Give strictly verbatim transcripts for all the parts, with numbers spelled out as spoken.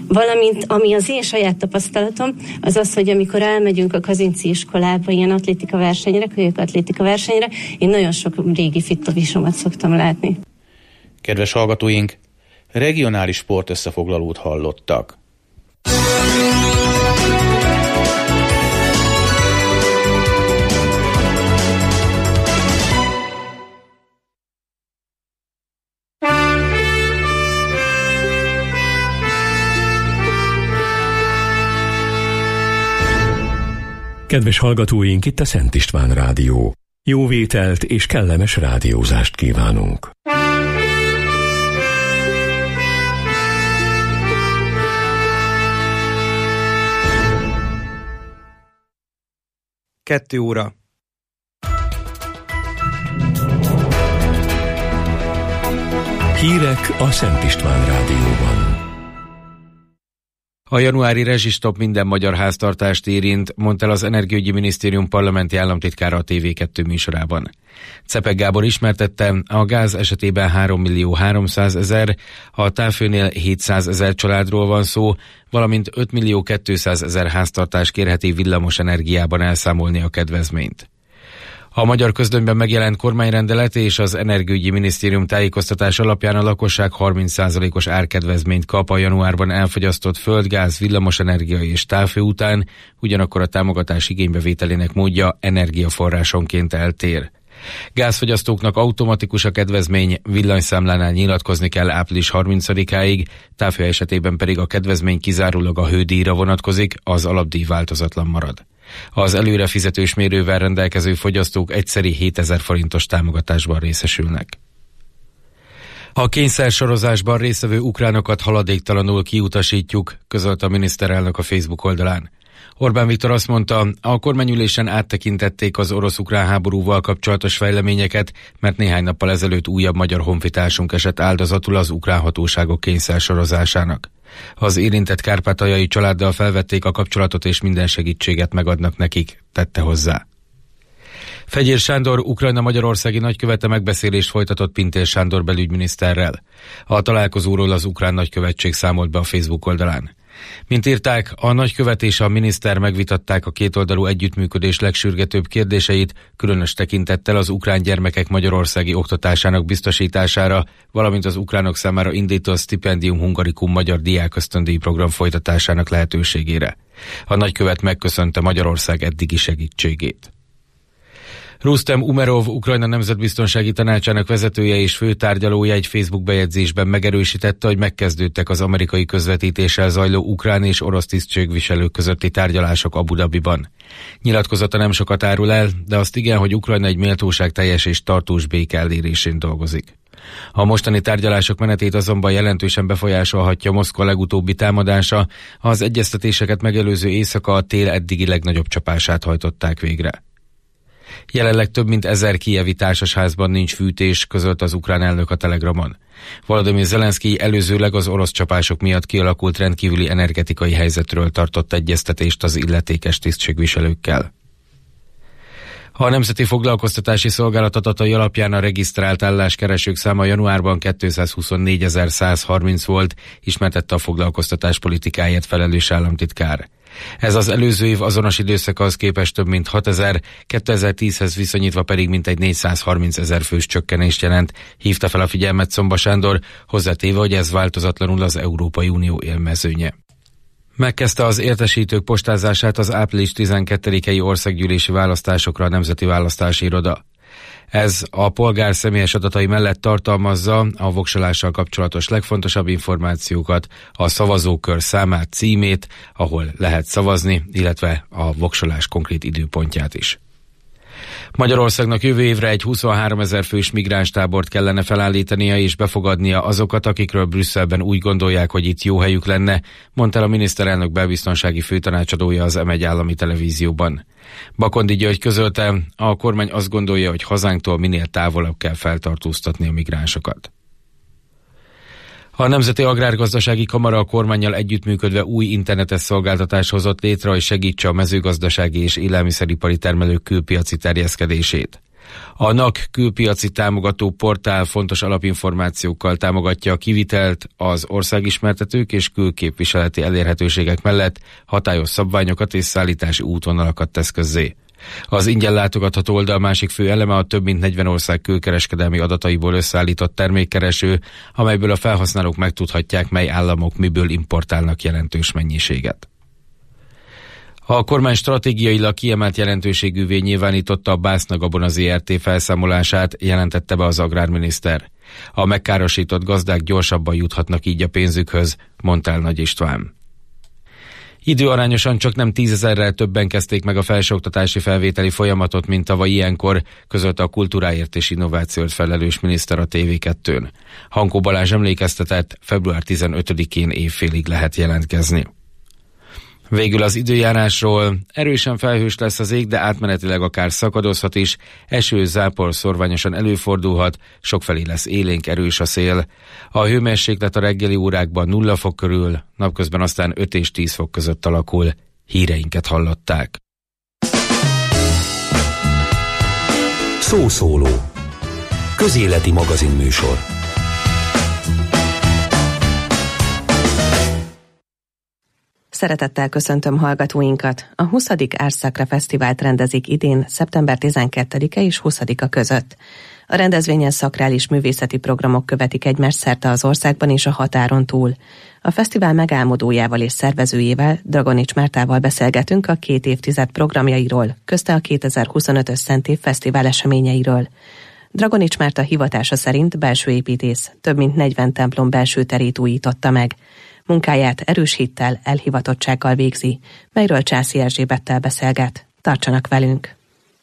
Valamint, ami az én saját tapasztalatom, az az, hogy amikor elmegyünk a Kazinczy iskolába ilyen atlétika versenyre, kölyök atlétika versenyre, én nagyon sok régi fittovisomat szoktam látni. Kedves hallgatóink, regionális sport összefoglalót hallottak. Kedves hallgatóink, itt a Szent István Rádió. Jó vételt és kellemes rádiózást kívánunk. Kettő óra. Hírek a Szent István Rádióban. A januári rezsistop minden magyar háztartást érint, mondta el az Energiaügyi Minisztérium parlamenti államtitkára a té vé kettő műsorában. Czepek Gábor ismertette, a gáz esetében három millió háromszázezer, a távfőnél hétszázezer családról van szó, valamint öt millió kétszázezer háztartás kérheti villamos energiában elszámolni a kedvezményt. A Magyar Közlönyben megjelent kormányrendelet és az Energiaügyi Minisztérium tájékoztatás alapján a lakosság harminc százalékos árkedvezményt kap a januárban elfogyasztott földgáz, villamosenergia és távfő után, ugyanakkor a támogatás igénybevételének módja energiaforrásonként eltér. Gázfogyasztóknak automatikus a kedvezmény, villanyszámlánál nyilatkozni kell április harmincadikáig, távfő esetében pedig a kedvezmény kizárólag a hődíjra vonatkozik, az alapdíj változatlan marad. Az előre fizetős mérővel rendelkező fogyasztók egyszeri hétezer forintos támogatásban részesülnek. A kényszersorozásban résztvevő ukránokat haladéktalanul kiutasítjuk, közölte a miniszterelnök a Facebook oldalán. Orbán Viktor azt mondta, a kormányülésen áttekintették az orosz-ukrán háborúval kapcsolatos fejleményeket, mert néhány nappal ezelőtt újabb magyar honfitársunk esett áldozatul az ukrán hatóságok kényszersorozásának. Az érintett kárpátaljai családdal felvették a kapcsolatot és minden segítséget megadnak nekik, tette hozzá. Fegyér Sándor Ukrajna magyarországi nagykövete megbeszélést folytatott Pintér Sándor belügyminiszterrel. A találkozóról az ukrán nagykövetség számolt be a Facebook oldalán. Mint írták, a nagykövet és a miniszter megvitatták a kétoldalú együttműködés legsürgetőbb kérdéseit, különös tekintettel az ukrán gyermekek magyarországi oktatásának biztosítására, valamint az ukránok számára indított Stipendium Hungarikum magyar diákösztöndíj program folytatásának lehetőségére. A nagykövet megköszönte Magyarország eddigi segítségét. Rustem Umerov, Ukrajna Nemzetbiztonsági Tanácsának vezetője és főtárgyalója egy Facebook bejegyzésben megerősítette, hogy megkezdődtek az amerikai közvetítéssel zajló ukrán és orosz tisztségviselők közötti tárgyalások Abu Dhabiban. Nyilatkozata nem sokat árul el, de azt igen, hogy Ukrajna egy méltóságteljes és tartós béke elérésén dolgozik. A mostani tárgyalások menetét azonban jelentősen befolyásolhatja Moszkva legutóbbi támadása, az egyeztetéseket megelőző éjszaka a tél eddigi legnagyobb csapását hajtották végre. Jelenleg több mint ezer kijevi társasházban nincs fűtés, közölt az ukrán elnök a Telegramon. Volodymyr Zelenszkij előzőleg az orosz csapások miatt kialakult rendkívüli energetikai helyzetről tartott egyeztetést az illetékes tisztségviselőkkel. A Nemzeti Foglalkoztatási Szolgálat adatai alapján a regisztrált álláskeresők száma januárban kétszázhuszonnégyezer-százharminc volt, ismertette a foglalkoztatás politikáját felelős államtitkár. Ez az előző év azonos időszakához képest több mint hatezer, kétezer-tízhez viszonyítva pedig mintegy négyszázharmincezer fős csökkenést jelent, hívta fel a figyelmet Szomba Sándor, hozzátéve, hogy ez változatlanul az Európai Unió élmezőnye. Megkezdte az értesítők postázását az április tizenkettedikei országgyűlési választásokra a Nemzeti Választási Iroda. Ez a polgár személyes adatai mellett tartalmazza a voksolással kapcsolatos legfontosabb információkat, a szavazókör számát, címét, ahol lehet szavazni, illetve a voksolás konkrét időpontját is. Magyarországnak jövő évre egy huszonháromezer fős migránstábort kellene felállítania és befogadnia azokat, akikről Brüsszelben úgy gondolják, hogy itt jó helyük lenne, mondta el a miniszterelnök belbiztonsági főtanácsadója az em egy állami televízióban. Bakondi György közölte, a kormány azt gondolja, hogy hazánktól minél távolabb kell feltartóztatni a migránsokat. A Nemzeti Agrárgazdasági Kamara a kormánnyal együttműködve új internetes szolgáltatás hozott létre, hogy segítse a mezőgazdasági és élelmiszeripari termelők külpiaci terjeszkedését. A en á ká külpiaci támogató portál fontos alapinformációkkal támogatja a kivitelt, az országismertetők és külképviseleti elérhetőségek mellett hatályos szabványokat és szállítási útvonalakat tesz közzé. Az ingyen látogatható oldal másik fő eleme a több mint negyven ország külkereskedelmi adataiból összeállított termékkereső, amelyből a felhasználók megtudhatják, mely államok miből importálnak jelentős mennyiséget. A kormány stratégiailag kiemelt jelentőségűvé nyilvánította a Bászna Gabona zé er té felszámolását, jelentette be az agrárminiszter. A megkárosított gazdák gyorsabban juthatnak így a pénzükhöz, mondta el Nagy István. Időarányosan csak nem tízezerrel többen kezdték meg a felsőoktatási felvételi folyamatot, mint tavaly ilyenkor, közölte a kultúráért és innovációért felelős miniszter a té vé kettőn. Hankó Balázs emlékeztetett, február tizenötödikén évfélig lehet jelentkezni. Végül az időjárásról: erősen felhős lesz az ég, de átmenetileg akár szakadozhat is, eső, zápor szorványosan előfordulhat, sokfelé lesz élénk, erős a szél. A hőmérséklet a reggeli órákban nulla fok körül, napközben aztán öt és tíz fok között alakul. Híreinket hallották. Szószóló. Közéleti magazinműsor. Szeretettel köszöntöm hallgatóinkat. A huszadik Árszakra Fesztivált rendezik idén szeptember tizenkettedike és huszadika között. A rendezvényen szakrális művészeti programok követik egymást szerte az országban és a határon túl. A fesztivál megálmodójával és szervezőjével, Dragonics Mártával beszélgetünk a két évtized programjairól, közte a kétezer-huszonötös Szentév Fesztivál eseményeiről. Dragonics Márta hivatása szerint belső építész, több mint negyven templom belső terét újította meg. Munkáját erős hittel, elhivatottsággal végzi, melyről Császi Erzsébettel beszélget. Tartsanak velünk!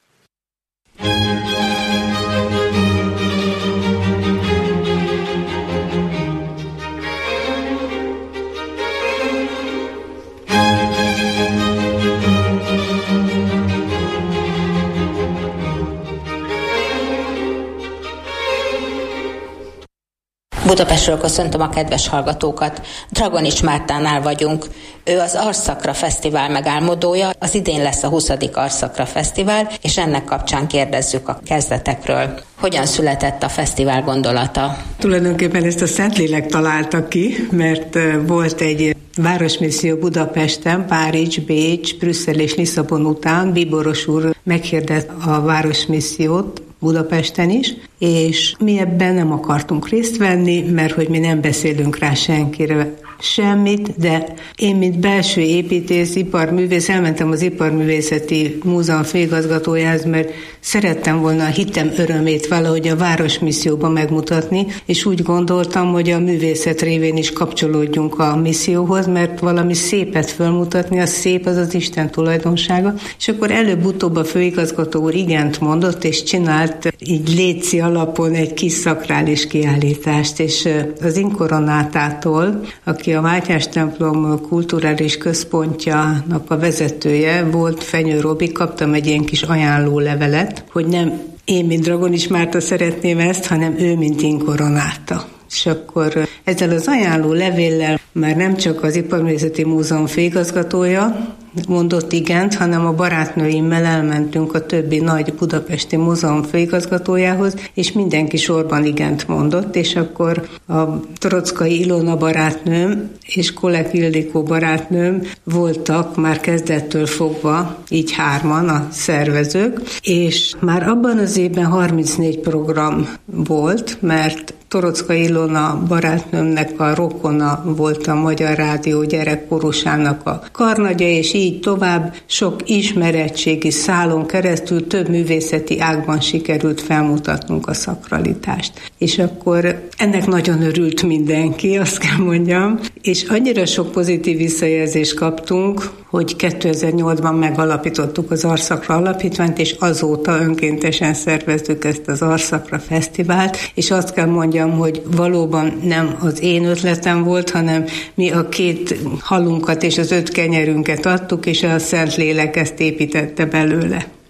Budapestről köszöntöm a kedves hallgatókat. Dragonics Mártánál vagyunk. Ő az Arszakra Fesztivál megálmodója. Az idén lesz a huszadik Arszakra Fesztivál, és ennek kapcsán kérdezzük a kezdetekről. Hogyan született a fesztivál gondolata? Tulajdonképpen ezt a Szentlélek találta ki, mert volt egy városmisszió Budapesten, Párizs, Bécs, Brüsszel és Lisszabon után. Bíboros úr meghirdett a városmissziót Budapesten is, és mi ebben nem akartunk részt venni, mert hogy mi nem beszélünk rá senkire semmit, de én, mint belső építész, iparművész, elmentem az Iparművészeti Múzeum főigazgatójához, mert szerettem volna a hitem örömét valahogy a városmisszióban megmutatni, és úgy gondoltam, hogy a művészet révén is kapcsolódjunk a misszióhoz, mert valami szépet fölmutatni, a szép az az Isten tulajdonsága, és akkor előbb-utóbb a főigazgató úr igent mondott, és csinált így léci alapon egy kis szakrális kiállítást, és az Inkoronátától, aki a Mátyás templom kulturális központjának a vezetője volt, Fenyő Robi, kaptam egy ilyen kis ajánlólevelet, hogy nem én, mint Dragonics Márta szeretném ezt, hanem ő, mint Inkoronáta. És akkor ezzel az ajánló levéllel már nem csak az Iparművészeti Múzeum főigazgatója mondott igent, hanem a barátnőimmel elmentünk a többi nagy budapesti múzeum főigazgatójához, és mindenki sorban igent mondott, és akkor a Torockai Ilona barátnőm és Kolek Ildikó barátnőm voltak már kezdettől fogva, így hárman a szervezők, és már abban az évben harmincnégy program volt, mert Torockai Ilona barátnőmnek a rokona volt a Magyar Rádió gyerekkorusának a karnagya, és így tovább sok ismeretségi szálon keresztül több művészeti ágban sikerült felmutatnunk a szakralitást. És akkor ennek nagyon örült mindenki, azt kell mondjam, és annyira sok pozitív visszajelzést kaptunk, hogy kétezer-nyolcban megalapítottuk az Arszakra Alapítványt, és azóta önkéntesen szerveztük ezt az Arszakra Fesztivált, és azt kell mondjam, hogy valóban nem az én ötletem volt, hanem mi a két halunkat és az öt kenyerünket adtuk, és a Szentlélek ezt építette belőle.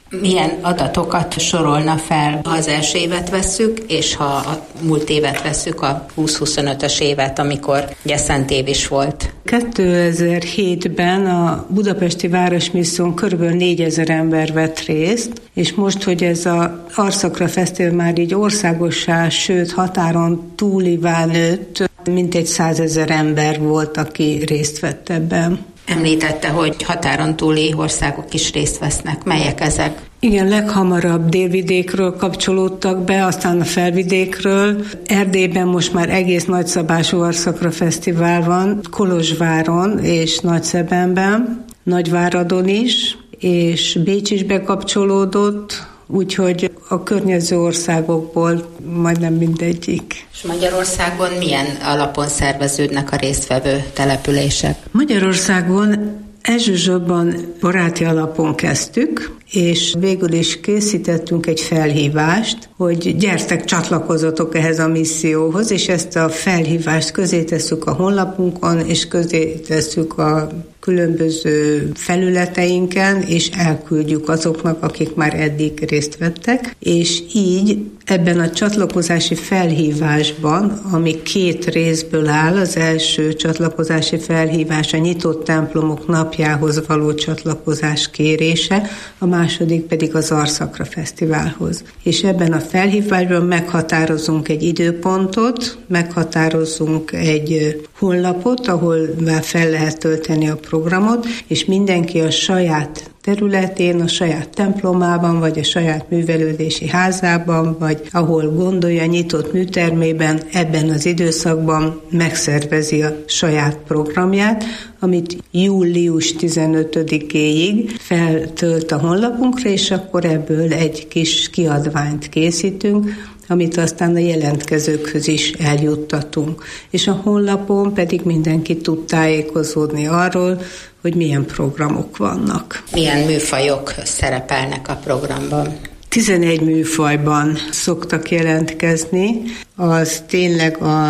Milyen adatokat sorolna fel, ha az első évet vesszük, és ha a múlt évet vesszük, a húsz-huszonötös évet, amikor ugye Szent év is volt? kétezer-hétben a Budapesti Városmisszión körülbelül négyezer ember vett részt, és most, hogy ez az Arszakra Fesztivál már így országossá, sőt határon túlivá nőtt, mintegy százezer ember volt, aki részt vett ebben. Említette, hogy határon túli országok is részt vesznek. Melyek ezek? Igen, leghamarabb délvidékről kapcsolódtak be, aztán a felvidékről. Erdélyben most már egész nagyszabású Arszakra Fesztivál van, Kolozsváron és Nagyszebenben, Nagyváradon is, és Bécs is bekapcsolódott, úgyhogy a környező országokból majdnem mindegyik. És Magyarországon milyen alapon szerveződnek a résztvevő települések? Magyarországon elsősorban baráti alapon kezdtük, és végül is készítettünk egy felhívást, hogy gyertek, csatlakozzatok ehhez a misszióhoz, és ezt a felhívást közé tesszük a honlapunkon, és közé tesszük a különböző felületeinken, és elküldjük azoknak, akik már eddig részt vettek, és így ebben a csatlakozási felhívásban, ami két részből áll, az első csatlakozási felhívás a Nyitott Templomok napjához való csatlakozás kérése, a második pedig az Arszakra Fesztiválhoz. És ebben a felhívásban meghatározunk egy időpontot, meghatározunk egy honlapot, ahol már fel lehet tölteni a programot, és mindenki a saját területén, a saját templomában, vagy a saját művelődési házában, vagy ahol gondolja, nyitott műtermében, ebben az időszakban megszervezi a saját programját, amit július tizenötödikéig feltölt a honlapunkra, és akkor ebből egy kis kiadványt készítünk, amit aztán a jelentkezőkhöz is eljuttatunk. És a honlapon pedig mindenki tud tájékozódni arról, hogy milyen programok vannak. Milyen műfajok szerepelnek a programban? tizenegy műfajban szoktak jelentkezni, az tényleg a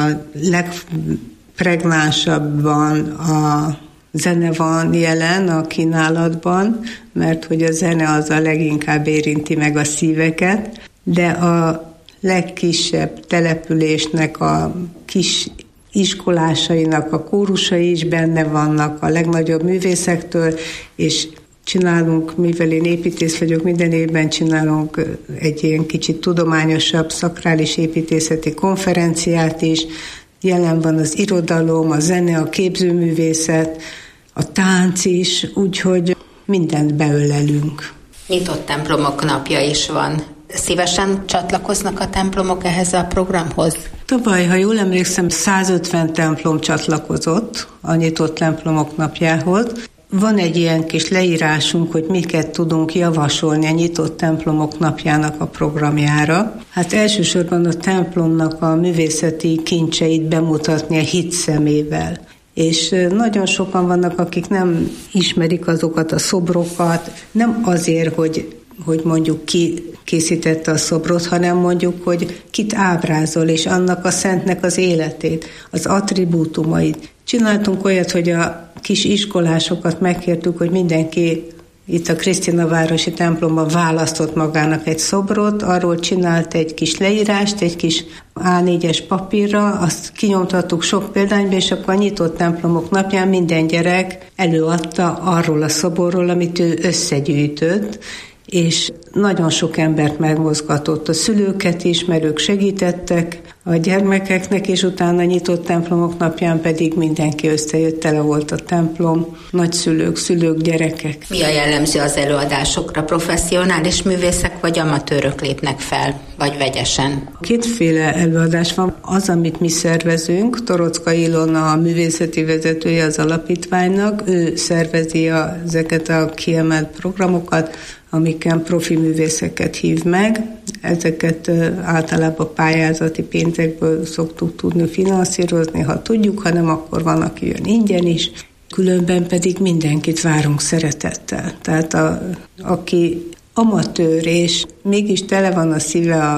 legpregnánsabban a zene van jelen a kínálatban, mert hogy a zene az a leginkább érinti meg a szíveket, de a legkisebb településnek a kis iskolásainak a kórusai is benne vannak a legnagyobb művészektől, és csinálunk, mivel én építész vagyok, minden évben csinálunk egy ilyen kicsit tudományosabb, szakrális építészeti konferenciát is. Jelen van az irodalom, a zene, a képzőművészet, a tánc is, úgyhogy mindent beölelünk. Nyitott templomok napja is van. Szívesen csatlakoznak a templomok ehhez a programhoz? Tavaly, ha jól emlékszem, százötven templom csatlakozott a Nyitott Templomok napjához. Van egy ilyen kis leírásunk, hogy miket tudunk javasolni a Nyitott Templomok napjának a programjára. Hát elsősorban a templomnak a művészeti kincseit bemutatni a hit szemével. És nagyon sokan vannak, akik nem ismerik azokat a szobrokat, nem azért, hogy hogy mondjuk ki készítette a szobrot, hanem mondjuk, hogy kit ábrázol, és annak a szentnek az életét, az attribútumait. Csináltunk olyat, hogy a kis iskolásokat megkértük, hogy mindenki itt a Krisztinavárosi templomban választott magának egy szobrot, arról csinált egy kis leírást, egy kis á négyes papírra, azt kinyomtattuk sok példányba, és akkor a Nyitott Templomok napján minden gyerek előadta arról a szoborról, amit ő összegyűjtött, és nagyon sok embert megmozgatott, a szülőket is, mert ők segítettek a gyermekeknek, és utána a Nyitott Templomok napján pedig mindenki összejött, tele volt a templom, nagyszülők, szülők, gyerekek. Mi a jellemző az előadásokra? Professzionális művészek vagy amatőrök lépnek fel, vagy vegyesen? Kétféle előadás van. Az, amit mi szervezünk, Torocka Ilona, a művészeti vezetője az alapítványnak, ő szervezi a, ezeket a kiemelt programokat, amiken profi művészeket hív meg. Ezeket általában pályázati pénzekből szoktuk tudni finanszírozni, ha tudjuk, ha nem, akkor van, aki jön ingyen is. Különben pedig mindenkit várunk szeretettel. Tehát a, aki amatőr és mégis tele van a szíve a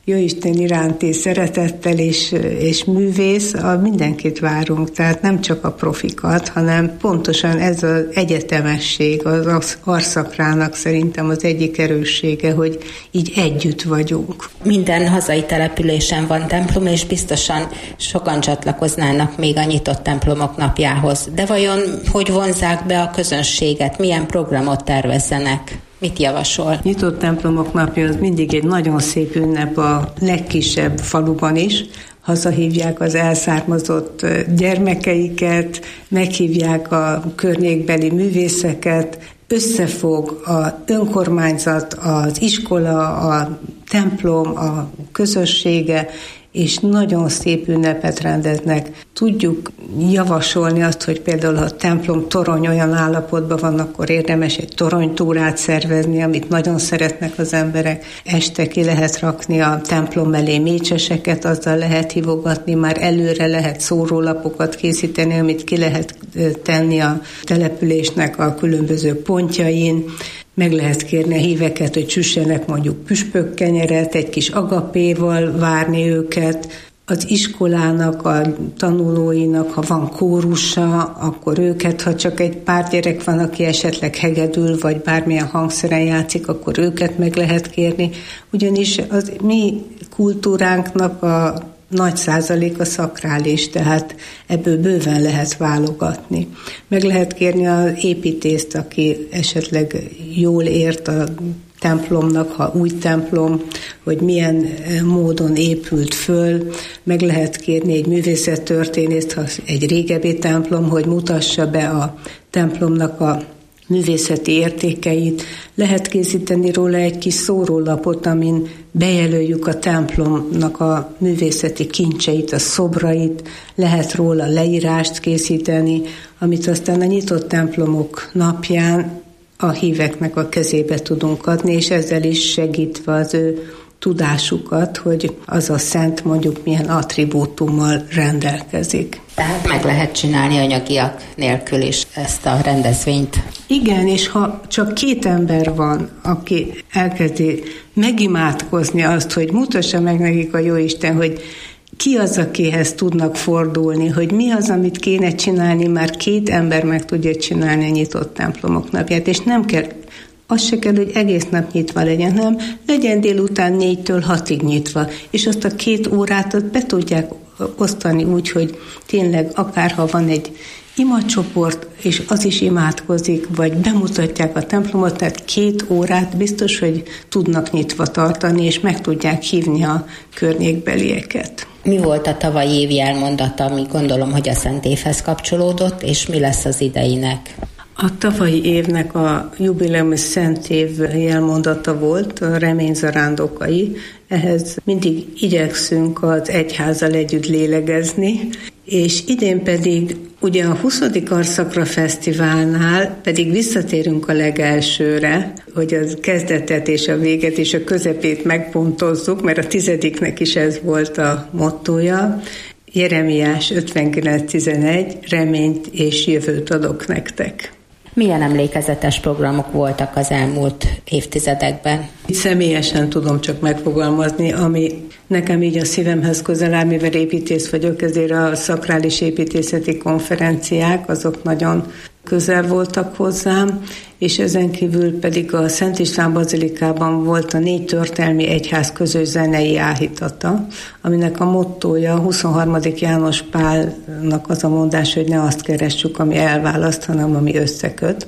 Jóisten iránti szeretettel és, és művész, a mindenkit várunk, tehát nem csak a profikat, hanem pontosan ez az egyetemesség, az Arszakrának szerintem az egyik erőssége, hogy így együtt vagyunk. Minden hazai településen van templom, és biztosan sokan csatlakoznának még a nyitott templomok napjához. De vajon hogy vonzzák be a közönséget, milyen programot tervezzenek? Mit javasol? Nyitott templomok napja az mindig egy nagyon szép ünnep a legkisebb faluban is. Hazahívják az elszármazott gyermekeiket, meghívják a környékbeli művészeket, összefog az önkormányzat, az iskola, a templom, a közössége, és nagyon szép ünnepet rendeznek. Tudjuk javasolni azt, hogy például ha a templom torony olyan állapotban van, akkor érdemes egy toronytúrát szervezni, amit nagyon szeretnek az emberek. Este ki lehet rakni a templom elé mécseseket, azzal lehet hívogatni, már előre lehet szórólapokat készíteni, amit ki lehet tenni a településnek a különböző pontjain. Meg lehet kérni a híveket, hogy süssenek mondjuk püspökkenyeret, egy kis agapéval várni őket. Az iskolának, a tanulóinak, ha van kórusa, akkor őket, ha csak egy pár gyerek van, aki esetleg hegedül, vagy bármilyen hangszeren játszik, akkor őket meg lehet kérni. Ugyanis az mi kultúránknak a nagy százalék a szakrális, tehát ebből bőven lehet válogatni. Meg lehet kérni az építészt, aki esetleg jól ért a templomnak, ha új templom, hogy milyen módon épült föl. Meg lehet kérni egy művészettörténészt, ha egy régebbi templom, hogy mutassa be a templomnak a művészeti értékeit. Lehet készíteni róla egy kis szórólapot, amin bejelöljük a templomnak a művészeti kincseit, a szobrait, lehet róla leírást készíteni, amit aztán a nyitott templomok napján a híveknek a kezébe tudunk adni, és ezzel is segítve az ő tudásukat, hogy az a szent mondjuk milyen attribútummal rendelkezik. Tehát meg lehet csinálni anyagiak nélkül is ezt a rendezvényt. Igen, és ha csak két ember van, aki elkezdi megimádkozni azt, hogy mutassa meg nekik a Jóisten, hogy ki az, akihez tudnak fordulni, hogy mi az, amit kéne csinálni, már két ember meg tudja csinálni a nyitott templomok napját, és nem kell, az se kell, hogy egész nap nyitva legyen, hanem legyen délután négytől hatig nyitva, és azt a két órát ott be tudják osztani úgy, hogy tényleg akárha van egy imacsoport, és az is imádkozik, vagy bemutatják a templomot, tehát két órát biztos, hogy tudnak nyitva tartani, és meg tudják hívni a környékbelieket. Mi volt a tavalyi évi elmondata, ami gondolom, hogy a Szent Évhez kapcsolódott, és mi lesz az ideinek? A tavalyi évnek a jubileumi Szent Év jelmondata volt, a remény zarándokai. Ehhez mindig igyekszünk az egyházzal együtt lélegezni, és idén pedig ugye a huszadik Arszakra Fesztiválnál pedig visszatérünk a legelsőre, hogy a kezdetet és a véget és a közepét megpontozzuk, mert a tizediknek is ez volt a mottója. Jeremiás ötvenkilenc tizenegy, reményt és jövőt adok nektek. Milyen emlékezetes programok voltak az elmúlt évtizedekben? Személyesen tudom csak megfogalmazni, ami nekem így a szívemhez közel áll, mivel építész vagyok, ezért a szakrális építészeti konferenciák, azok nagyon közel voltak hozzám, és ezen kívül pedig a Szent István Bazilikában volt a négy történelmi egyház közös zenei áhítata, aminek a mottója a huszonharmadik János Pálnak az a mondás, hogy ne azt keressük, ami elválaszt, hanem ami összeköt,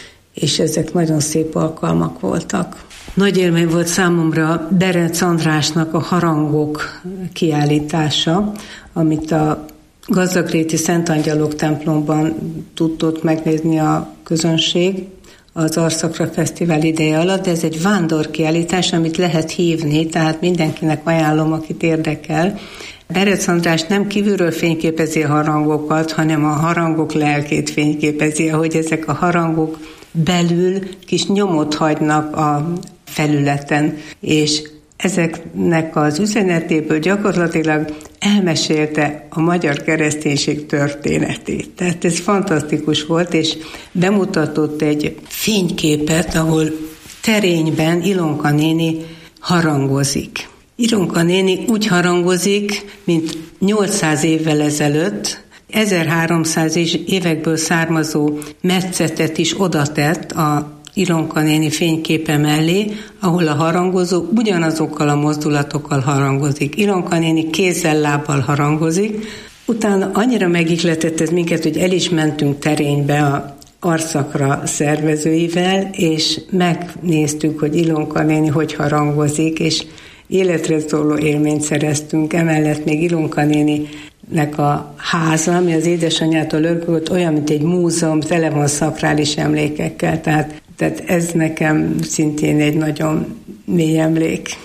és ezek nagyon szép alkalmak voltak. Nagy élmény volt számomra Berec Andrásnak a harangok kiállítása, amit a Gazdagréti Szent Angyalok templomban tudott megnézni a közönség az Arszakra Fesztivál ideje alatt, de ez egy vándorkiállítás, amit lehet hívni, tehát mindenkinek ajánlom, akit érdekel. Berec András nem kívülről fényképezi a harangokat, hanem a harangok lelkét fényképezi, ahogy ezek a harangok belül kis nyomot hagynak a felületen, és ezeknek az üzenetéből gyakorlatilag elmesélte a magyar kereszténység történetét. Tehát ez fantasztikus volt, és bemutatott egy fényképet, ahol terényben Ilonka néni harangozik. Ilonka néni úgy harangozik, mint nyolcszáz évvel ezelőtt, ezerháromszáz évekből származó metszetet is odatett a Ilonka néni fényképe mellé, ahol a harangozó ugyanazokkal a mozdulatokkal harangozik. Ilonka néni kézzel, lábbal harangozik. Utána annyira megihletett ez minket, hogy el is mentünk terénybe a Arszakra szervezőivel, és megnéztük, hogy Ilonka néni hogy harangozik, és életre szóló élményt szereztünk. Emellett még Ilonka néninek a háza, ami az édesanyjától örökölt, olyan, mint egy múzeum, tele van szakrális emlékekkel, tehát, tehát ez nekem szintén egy nagyon mély emlék.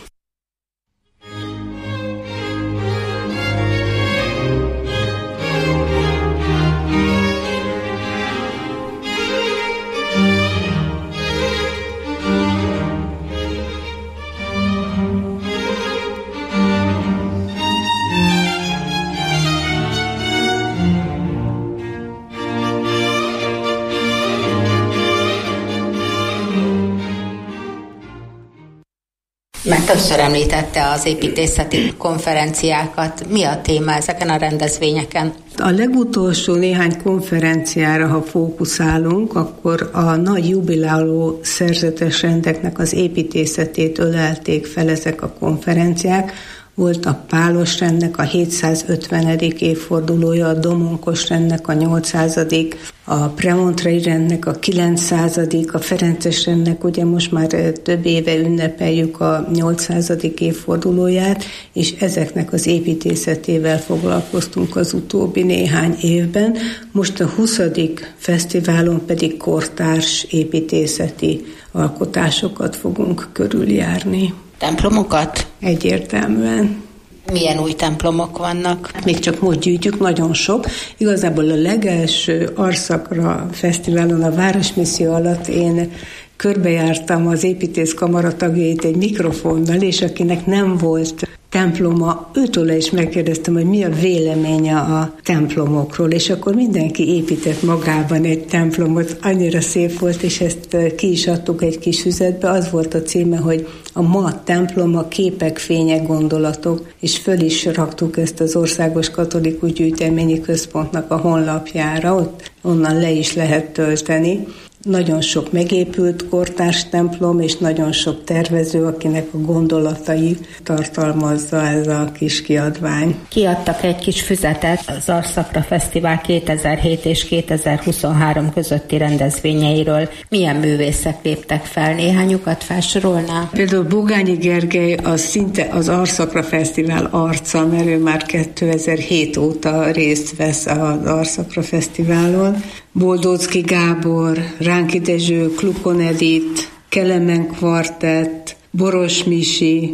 Mert többször említette az építészeti konferenciákat. Mi a téma ezeken a rendezvényeken? A legutolsó néhány konferenciára, ha fókuszálunk, akkor a nagy jubiláló szerzetes rendeknek az építészetét ölelték fel ezek a konferenciák. Volt a Pálos rendnek a hétszázötvenedik évfordulója, a Domonkos rendnek a nyolcszázadik, a Premontrei rendnek a kilencszázadik, a Ferences rendnek ugye most már több éve ünnepeljük a nyolcszázadik évfordulóját, és ezeknek az építészetével foglalkoztunk az utóbbi néhány évben. Most a huszadik fesztiválon pedig kortárs építészeti alkotásokat fogunk körüljárni. Templomokat? Egyértelműen. Milyen új templomok vannak? Még csak most gyűjtjük, nagyon sok. Igazából a legelső Arszakra fesztiválon a Városmisszió alatt én körbejártam az építészkamara tagjait egy mikrofonnal, és akinek nem volt temploma, őtőle is megkérdeztem, hogy mi a véleménye a templomokról, és akkor mindenki épített magában egy templomot, annyira szép volt, és ezt ki is adtuk egy kis füzetbe, az volt a címe, hogy a ma temploma képek, fények, gondolatok, és föl is raktuk ezt az Országos Katolikus Gyűjteményi Központnak a honlapjára, ott onnan le is lehet tölteni. Nagyon sok megépült kortárs templom, és nagyon sok tervező, akinek a gondolatai tartalmazza ez a kis kiadvány. Kiadtak egy kis füzetet az Arszakra Fesztivál kétezer-hét és kétezer-huszonhárom közötti rendezvényeiről. Milyen művészek léptek fel? Néhányukat felsorolná? Például Bogányi Gergely az szinte az Arszakra Fesztivál arca, mert ő már kétezer-hét óta részt vesz az Arszakra Fesztiválon. Boldóczky Gábor, Ránki Dezső, Klukon Edith, Kelemen Kvartett, Boros Misi,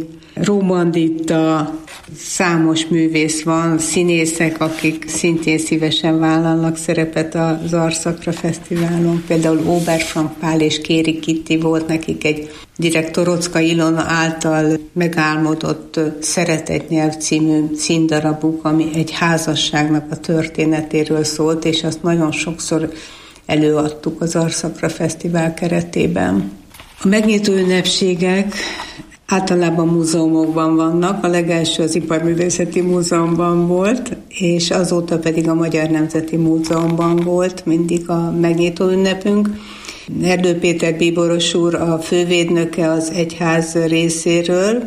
Rómanditta, számos művész van, színészek, akik szintén szívesen vállalnak szerepet az Arszakra Fesztiválon. Például Oberfrank Pál és Kéri Kitti volt nekik egy Direktorocka Ilona által megálmodott Szeretett nyelv című színdarabuk, ami egy házasságnak a történetéről szólt, és azt nagyon sokszor előadtuk az Arszakra Fesztivál keretében. A megnyitó ünnepségek általában múzeumokban vannak, a legelső az Iparművészeti Múzeumban volt, és azóta pedig a Magyar Nemzeti Múzeumban volt mindig a megnyitó ünnepünk. Erdő Péter bíboros úr a fővédnöke az egyház részéről,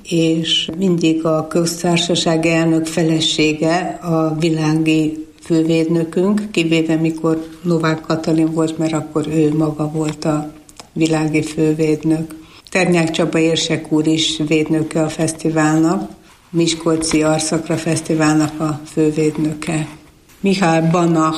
és mindig a köztársaság elnök felesége a világi fővédnökünk, kivéve mikor Novák Katalin volt, mert akkor ő maga volt a világi fővédnök. Ternyák Csaba érsek úr is védnöke a fesztiválnak, Miskolci Arszakra Fesztiválnak a fővédnöke. Mihály Banach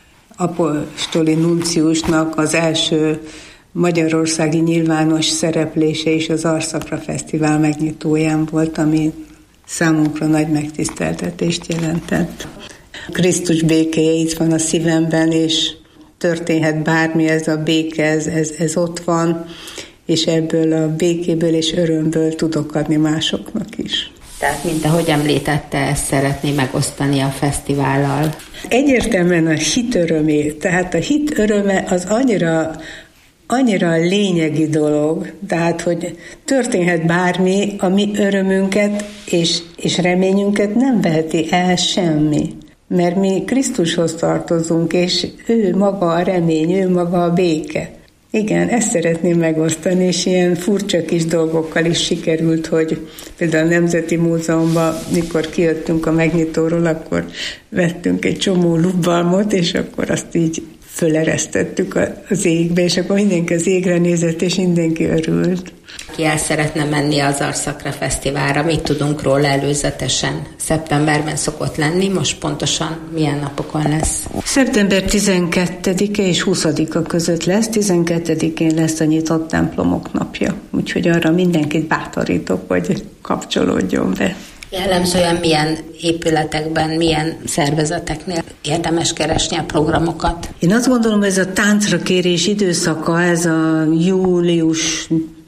apostoli nunciusnak az első magyarországi nyilvános szereplése is az Arszakra Fesztivál megnyitóján volt, ami számunkra nagy megtiszteltetést jelentett. Krisztus békéje itt van a szívemben, és történhet bármi, ez a béke, ez, ez, ez ott van, és ebből a békéből és örömből tudok adni másoknak is. Tehát, mint ahogy említette, ezt szeretné megosztani a fesztivállal. Egyértelműen a hit örömé, tehát a hit öröme az annyira annyira lényegi dolog, tehát, hogy történhet bármi, a mi örömünket és, és reményünket nem veheti el semmi. Mert mi Krisztushoz tartozunk, és ő maga a remény, ő maga a béke. Igen, ezt szeretném megosztani, és ilyen furcsa kis dolgokkal is sikerült, hogy például a Nemzeti Múzeumban, mikor kijöttünk a megnyitóról, akkor vettünk egy csomó lubbalmot, és akkor azt így föleresztettük az égbe, és akkor mindenki az égre nézett, és mindenki örült. Ki el szeretne menni az Arszakra Fesztiválra, mit tudunk róla előzetesen? Szeptemberben szokott lenni, most pontosan milyen napokon lesz? Szeptember tizenkettedike és huszadika között lesz, tizenkettedikén lesz a nyitott templomok napja, úgyhogy arra mindenkit bátorítok, hogy kapcsolódjon be. Jellemzően milyen épületekben, milyen szervezeteknél érdemes keresni a programokat? Én azt gondolom, hogy ez a táncra kérés időszaka, ez a július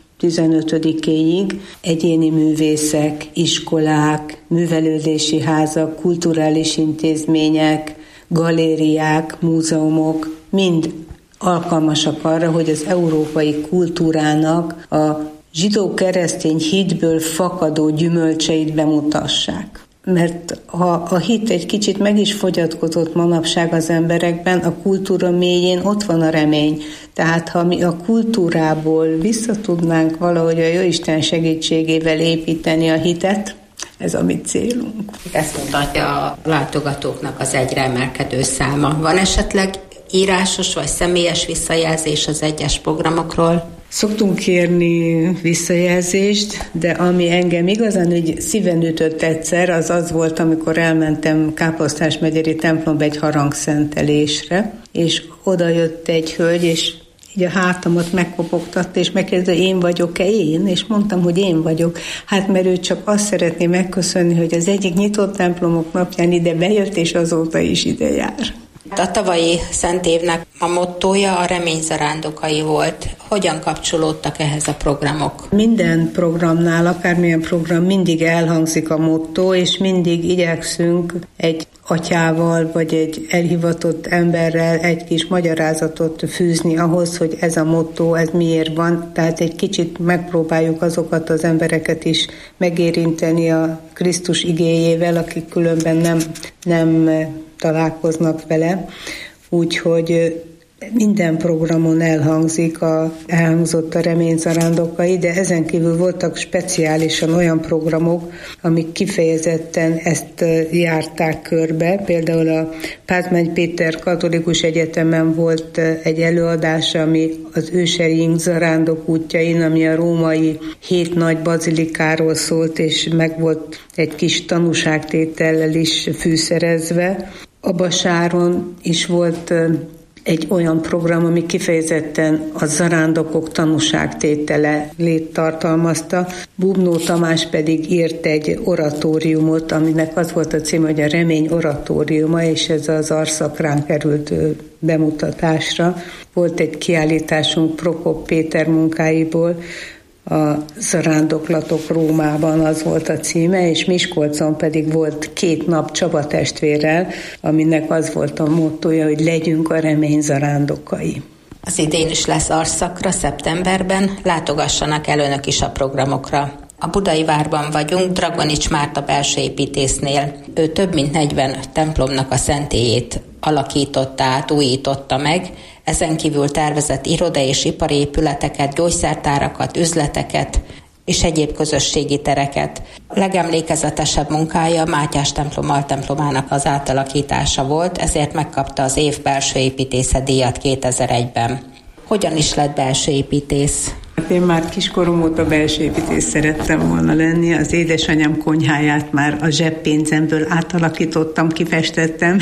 tizenötödikéig egyéni művészek, iskolák, művelődési házak, kulturális intézmények, galériák, múzeumok mind alkalmasak arra, hogy az európai kultúrának a zsidó-keresztény hitből fakadó gyümölcseit bemutassák. Mert ha a hit egy kicsit meg is fogyatkozott manapság az emberekben, a kultúra mélyén ott van a remény. Tehát ha mi a kultúrából vissza tudnánk valahogy a Jóisten segítségével építeni a hitet, ez a mi célunk. Ezt mutatja a látogatóknak az egyre emelkedő száma. Van esetleg írásos vagy személyes visszajelzés az egyes programokról? Szoktunk kérni visszajelzést, de ami engem igazán úgy szíven ütött egyszer, az az volt, amikor elmentem Káposztásmegyeri templomba egy harangszentelésre, és oda jött egy hölgy, és így a hátamat megkopogtatta, és megkérdezte, én vagyok-e én? És mondtam, hogy én vagyok. Hát mert ő csak azt szeretné megköszönni, hogy az egyik nyitott templomok napján ide bejött, és azóta is ide jár. A tavalyi Szent évnek a mottója a remény zarándokai volt. Hogyan kapcsolódtak ehhez a programok? Minden programnál, akármilyen program, mindig elhangzik a mottó, és mindig igyekszünk egy atyával, vagy egy elhivatott emberrel egy kis magyarázatot fűzni ahhoz, hogy ez a mottó, ez miért van. Tehát egy kicsit megpróbáljuk azokat az embereket is megérinteni a Krisztus igéjével, akik különben nem, nem találkoznak vele. Úgyhogy minden programon elhangzik a, elhangzott a remény zarándokai, de ezen kívül voltak speciálisan olyan programok, amik kifejezetten ezt járták körbe. Például a Pázmány Péter Katolikus Egyetemen volt egy előadás, ami az őseink zarándok útjain, ami a római hét nagy bazilikáról szólt, és meg volt egy kis tanúságtétellel is fűszerezve. A Basáron is volt egy olyan program, ami kifejezetten a zarándokok tanúságtételét tartalmazta. Bubnó Tamás pedig írt egy oratóriumot, aminek az volt a címe, hogy a remény oratóriuma, és ez az Arszakrán került bemutatásra. Volt egy kiállításunk Prokop Péter munkáiból, a Zarándoklatok Rómában, az volt a címe, és Miskolcon pedig volt két nap Csaba testvérrel, aminek az volt a mottója, hogy legyünk a remény zarándokai. Az idén is lesz Arszakra szeptemberben, látogassanak el önök is a programokra. A Budai Várban vagyunk, Dragonics Márta belsőépítésznél. Ő több mint negyven templomnak a szentélyét alakította át, újította meg, ezen kívül tervezett iroda és ipari épületeket, gyógyszertárakat, üzleteket és egyéb közösségi tereket. A legemlékezetesebb munkája Mátyás templom altemplomának az átalakítása volt, ezért megkapta az év belsőépítésze díjat kétezer-egyben. Hogyan is lett belsőépítész? Én már kiskorom óta belsőépítész szerettem volna lenni. Az édesanyám konyháját már a zseppénzemből átalakítottam, kifestettem,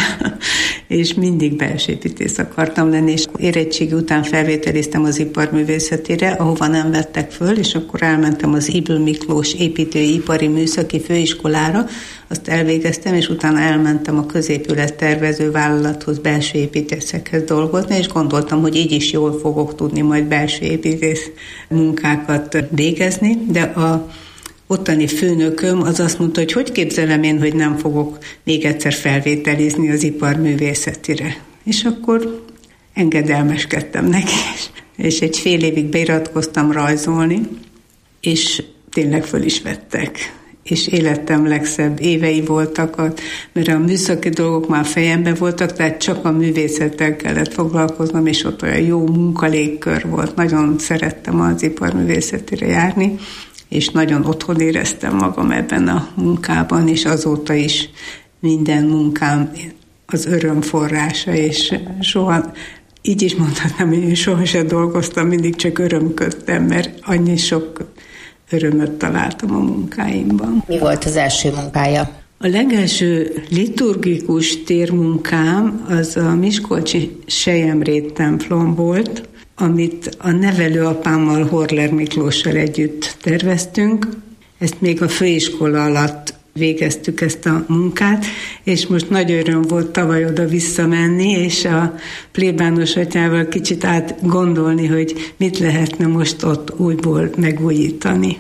és mindig belsőépítész akartam lenni, és érettségi után felvételiztem az iparművészetére, ahova nem vettek föl, és akkor elmentem az Ibl Miklós építőipari műszaki főiskolára, azt elvégeztem, és utána elmentem a középület tervező vállalathoz belsőépítészekhez dolgozni, és gondoltam, hogy így is jól fogok tudni majd belsőépítész munkákat végezni, de a ottani főnököm az azt mondta, hogy hogy képzelem én, hogy nem fogok még egyszer felvételizni az iparművészetire. És akkor engedelmeskedtem neki, és és egy fél évig beiratkoztam rajzolni, és tényleg föl is vettek. És életem legszebb évei voltak, mert a műszaki dolgok már fejemben voltak, tehát csak a művészettel kellett foglalkoznom, és ott olyan jó munkalégkör volt. Nagyon szerettem az iparművészetére járni, és nagyon otthon éreztem magam ebben a munkában, és azóta is minden munkám az öröm forrása, és soha, így is mondhatnám, hogy én sohasem dolgoztam, mindig csak örömködtem, mert annyi sok örömöt találtam a munkáimban. Mi volt az első munkája? A legelső liturgikus térmunkám az a miskolci Selyemrét templom volt, amit a nevelőapámmal, Horler Miklóssal együtt terveztünk. Ezt még a főiskola alatt végeztük ezt a munkát, és most nagy öröm volt tavaly oda visszamenni, és a plébános atyával kicsit átgondolni, hogy mit lehetne most ott újból megújítani.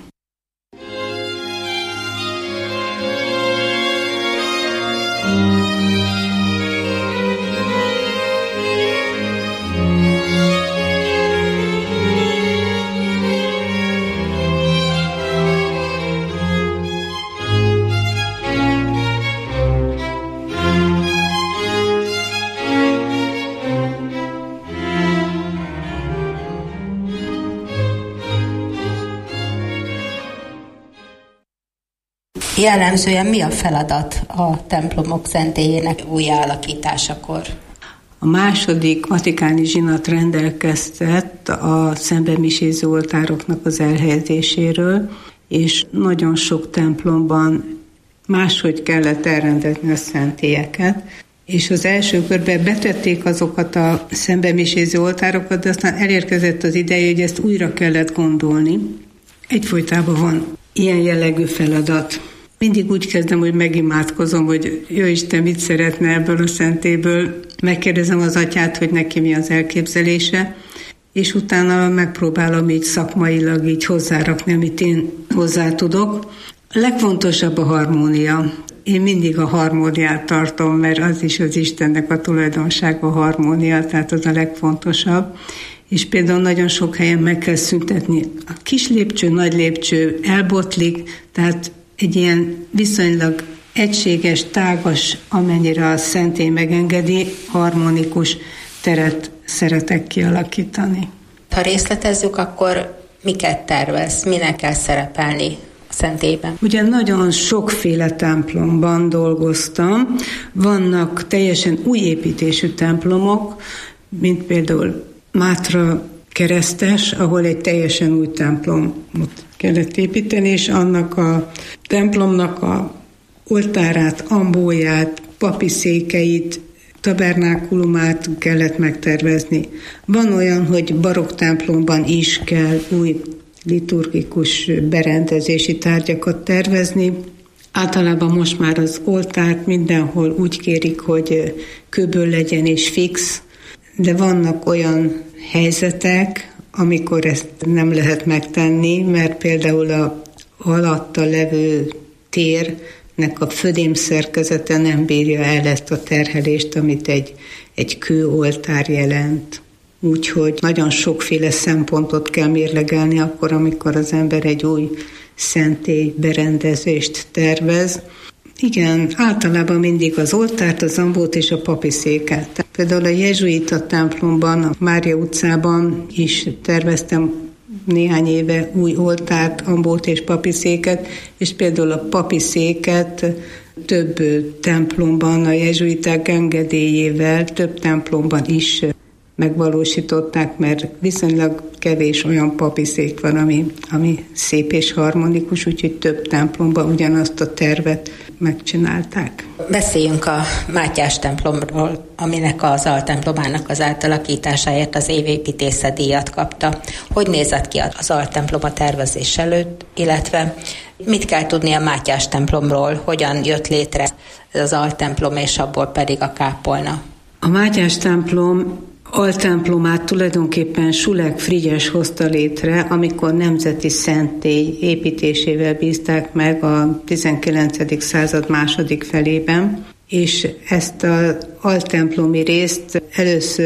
Jellemzően mi a feladat a templomok szentélyének újjáalakításakor? A második vatikáni zsinat rendelkezett a szembemiséző oltároknak az elhelyezéséről, és nagyon sok templomban máshogy kellett elrendezni a szentélyeket, és az első körben betették azokat a szembemiséző oltárokat, de aztán elérkezett az ideje, hogy ezt újra kellett gondolni. Egyfolytában van ilyen jellegű feladat. Mindig úgy kezdem, hogy megimádkozom, hogy jó Isten, mit szeretne ebből a szentélyből. Megkérdezem az atyát, hogy neki mi az elképzelése, és utána megpróbálom így szakmailag így hozzárakni, amit én hozzá tudok. A legfontosabb a harmónia. Én mindig a harmóniát tartom, mert az is az Istennek a tulajdonsága, a harmónia, tehát az a legfontosabb. És például nagyon sok helyen meg kell szüntetni. A kis lépcső, nagy lépcső elbotlik, tehát egy ilyen viszonylag egységes, tágas, amennyire a szentély megengedi, harmonikus teret szeretek kialakítani. Ha részletezzük, akkor miket tervez, minek kell szerepelni a szentélyben? Ugye nagyon sokféle templomban dolgoztam. Vannak teljesen új építésű templomok, mint például Mátra Keresztes, ahol egy teljesen új templomot kellett építeni, és annak a templomnak a oltárát, ambóját, papi székeit, tabernákulumát kellett megtervezni. Van olyan, hogy barokk templomban is kell új liturgikus berendezési tárgyakat tervezni. Általában most már az oltárt mindenhol úgy kérik, hogy kőből legyen és fix, de vannak olyan helyzetek, amikor ezt nem lehet megtenni, mert például a alatta levő térnek a födém szerkezete nem bírja el ezt a terhelést, amit egy, egy kőoltár jelent. Úgyhogy nagyon sokféle szempontot kell mérlegelni akkor, amikor az ember egy új szentély berendezést tervez. Igen, általában mindig az oltárt, az ambót és a papi széket. Például a jezsuita templomban, a Mária utcában is terveztem néhány éve új oltárt, ambót és papi széket, és például a papi széket több templomban, a jezsuiták engedélyével több templomban is megvalósították, mert viszonylag kevés olyan papi szék van, ami, ami szép és harmonikus, úgyhogy több templomban ugyanazt a tervet megcsinálták. Beszéljünk a Mátyás templomról, aminek az altemplomának az átalakításáért az évépítészet díjat kapta. Hogy nézett ki az altemplom a tervezés előtt, illetve mit kell tudni a Mátyás templomról, hogyan jött létre az altemplom és abból pedig a kápolna? A Mátyás templom altemplomát tulajdonképpen Sulek Frigyes hozta létre, amikor nemzeti szentély építésével bízták meg a tizenkilencedik század második felében, és ezt az altemplomi részt először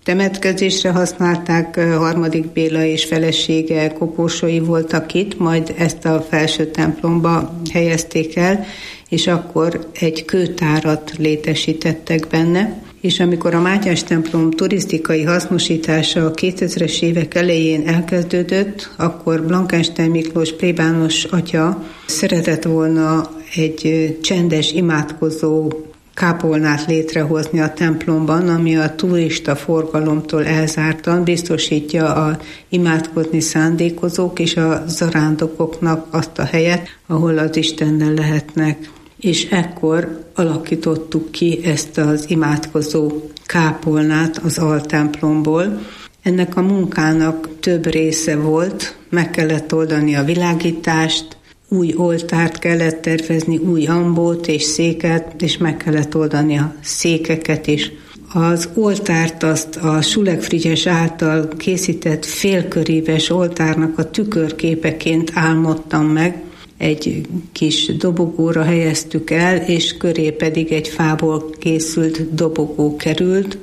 temetkezésre használták, Harmadik Béla és felesége koporsói voltak itt, majd ezt a felső templomba helyezték el, és akkor egy kőtárat létesítettek benne, és amikor a Mátyás templom turisztikai hasznosítása a kétezres évek elején elkezdődött, akkor Blankenstein Miklós plébános atya szeretett volna egy csendes imádkozó kápolnát létrehozni a templomban, ami a turista forgalomtól elzártan biztosítja a imádkozni szándékozók és a zarándokoknak azt a helyet, ahol az Istennel lehetnek. És ekkor alakítottuk ki ezt az imádkozó kápolnát az altemplomból. Ennek a munkának több része volt, meg kellett oldani a világítást, új oltárt kellett tervezni, új ambót és széket, és meg kellett oldani a székeket is. Az oltárt azt a Schulek Frigyes által készített félköríves oltárnak a tükörképeként álmodtam meg. Egy kis dobogóra helyeztük el, és köré pedig egy fából készült dobogó került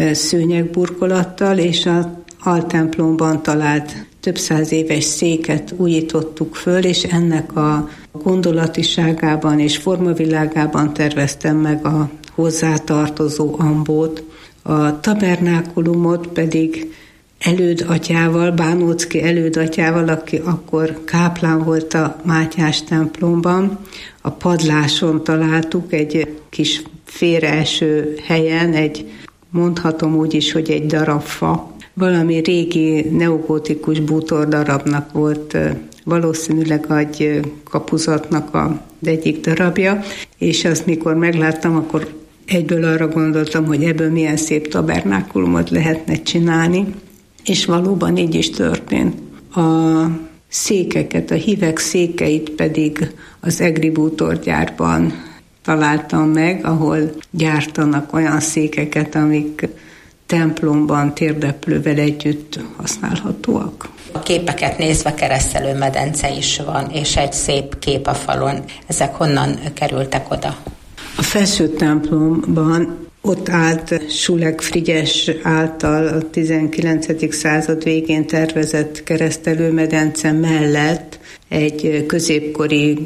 szőnyegburkolattal, és az altemplomban talált több száz éves széket újítottuk föl, és ennek a gondolatiságában és formavilágában terveztem meg a hozzátartozó ambót. A tabernákulumot pedig elődatyával, Bánóczky elődatyával, aki akkor káplán volt a Mátyás templomban, a padláson találtuk egy kis félreeső helyen, egy, mondhatom úgy is, hogy egy darab fa. Valami régi neogótikus bútordarabnak volt valószínűleg egy kapuzatnak az egyik darabja, és azt mikor megláttam, akkor egyből arra gondoltam, hogy ebből milyen szép tabernákulumot lehetne csinálni, és valóban így is történt. A székeket, a hívek székeit pedig az egri bútorgyárban találtam meg, ahol gyártanak olyan székeket, amik templomban térdeplővel együtt használhatóak. A képeket nézve keresztelőmedence is van, és egy szép kép a falon. Ezek honnan kerültek oda? A felső templomban ott állt Schulek Frigyes által a tizenkilencedik század végén tervezett keresztelőmedence mellett egy középkori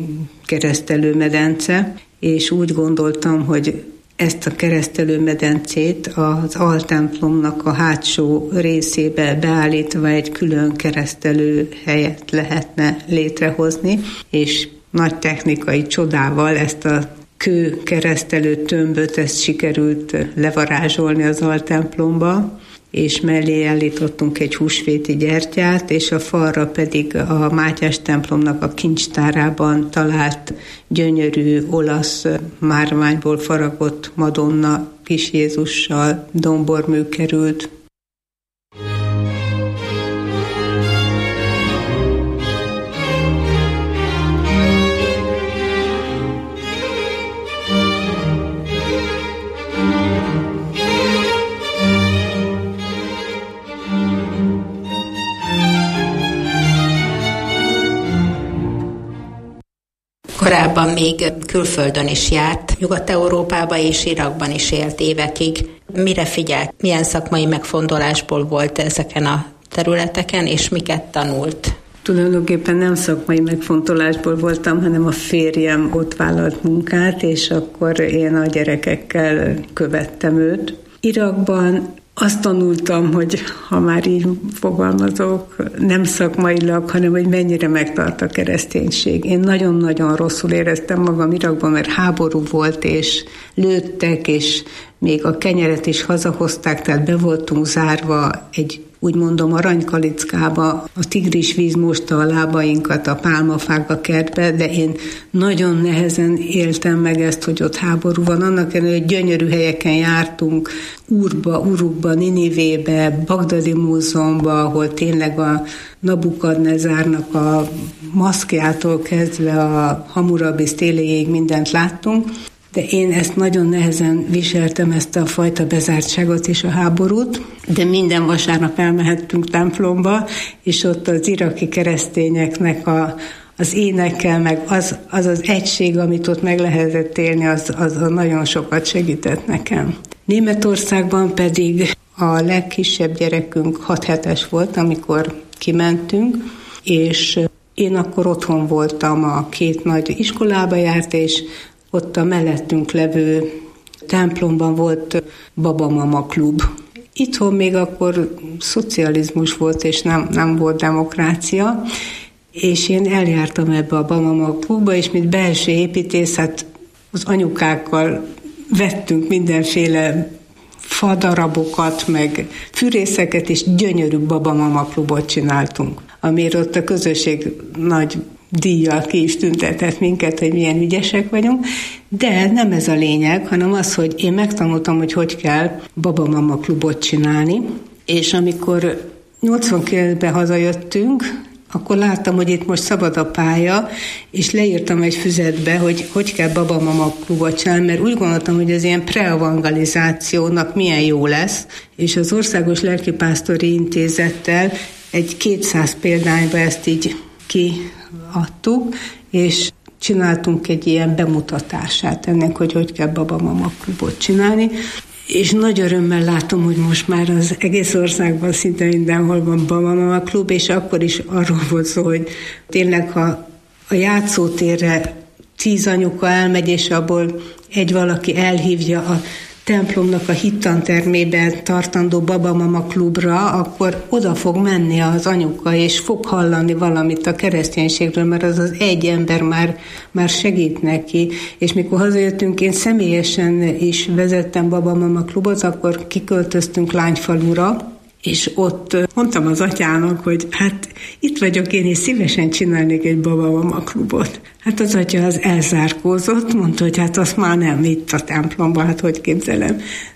keresztelőmedence, és úgy gondoltam, hogy ezt a keresztelőmedencét az altemplomnak a hátsó részébe beállítva egy külön keresztelő helyet lehetne létrehozni, és nagy technikai csodával ezt a kő keresztelő tömböt, ezt sikerült levarázsolni az altemplomba, és mellé állítottunk egy húsvéti gyertyát, és a falra pedig a Mátyás templomnak a kincstárában talált gyönyörű olasz márványból faragott Madonna kis Jézussal dombormű került. Korábban még külföldön is járt, Nyugat-Európában és Irakban is élt évekig. Mire figyelt? Milyen szakmai megfontolásból volt ezeken a területeken, és miket tanult? Tulajdonképpen nem szakmai megfontolásból voltam, hanem a férjem ott vállalt munkát, és akkor én a gyerekekkel követtem őt. Irakban azt tanultam, hogy ha már így fogalmazok, nem szakmailag, hanem hogy mennyire megtart a kereszténység. Én nagyon-nagyon rosszul éreztem magam Irakban, mert háború volt, és lőttek, és még a kenyeret is hazahozták, tehát be voltunk zárva egy, úgy mondom, aranykalickába, a tigris víz mosta a lábainkat a pálmafák a kertbe, de én nagyon nehezen éltem meg ezt, hogy ott háború van. Annak ellenére, hogy gyönyörű helyeken jártunk, Urba, Urukba, Ninivébe, Bagdadi múzeumba, ahol tényleg a Nabukadnezárnak a maszkjától kezdve a Hammurabi sztéléig mindent láttunk, de én ezt nagyon nehezen viseltem, ezt a fajta bezártságot és a háborút, de minden vasárnap elmehettünk templomba, és ott az iraki keresztényeknek a, az énekkel, meg az, az az egység, amit ott meg lehetett élni, az, az nagyon sokat segített nekem. Németországban pedig A legkisebb gyerekünk hat hetes volt, amikor kimentünk, és én akkor otthon voltam, a két nagy iskolába járt, és ott a mellettünk levő templomban volt Baba-Mama klub. Itthon még akkor szocializmus volt, és nem, nem volt demokrácia, és én eljártam ebbe a Baba-Mama klubba, és mint belső építész, hát az anyukákkal vettünk mindenféle fadarabokat, meg fűrészeket, és gyönyörű Baba-Mama klubot csináltunk, amiért ott a közösség nagy díjjal ki is tüntetett minket, hogy milyen ügyesek vagyunk, de nem ez a lényeg, hanem az, hogy én megtanultam, hogy hogy kell Baba-Mama klubot csinálni, és amikor nyolcvankilencben hazajöttünk, akkor láttam, hogy itt most szabad a pálya, és leírtam egy füzetbe, hogy hogy kell Baba-Mama klubot csinálni, mert úgy gondoltam, hogy az ilyen preevangelizációnak milyen jó lesz, és az Országos Lelkipásztori Intézettel egy kétszáz példányba ezt így kiadtuk, és csináltunk egy ilyen bemutatását ennek, hogy hogy kell Baba-Mama klubot csinálni, és nagy örömmel látom, hogy most már az egész országban szinte mindenhol van Baba-Mama klub, és akkor is arról volt szó, hogy tényleg, ha a játszótérre tíz anyuka elmegy, és abból egy valaki elhívja a templomnak a hittantermében tartandó Baba-Mama klubra, akkor oda fog menni az anyuka, és fog hallani valamit a kereszténységről, mert az az egy ember már, már segít neki. És mikor hazajöttünk, én személyesen is vezettem Baba-Mama klubot, akkor kiköltöztünk Lányfalura, és ott mondtam az atyának, hogy hát itt vagyok én, és szívesen csinálnék egy Baba-Mama klubot. Hát az atya az elzárkózott, mondta, hogy hát azt már nem itt a templomban, hát hogy képzelem.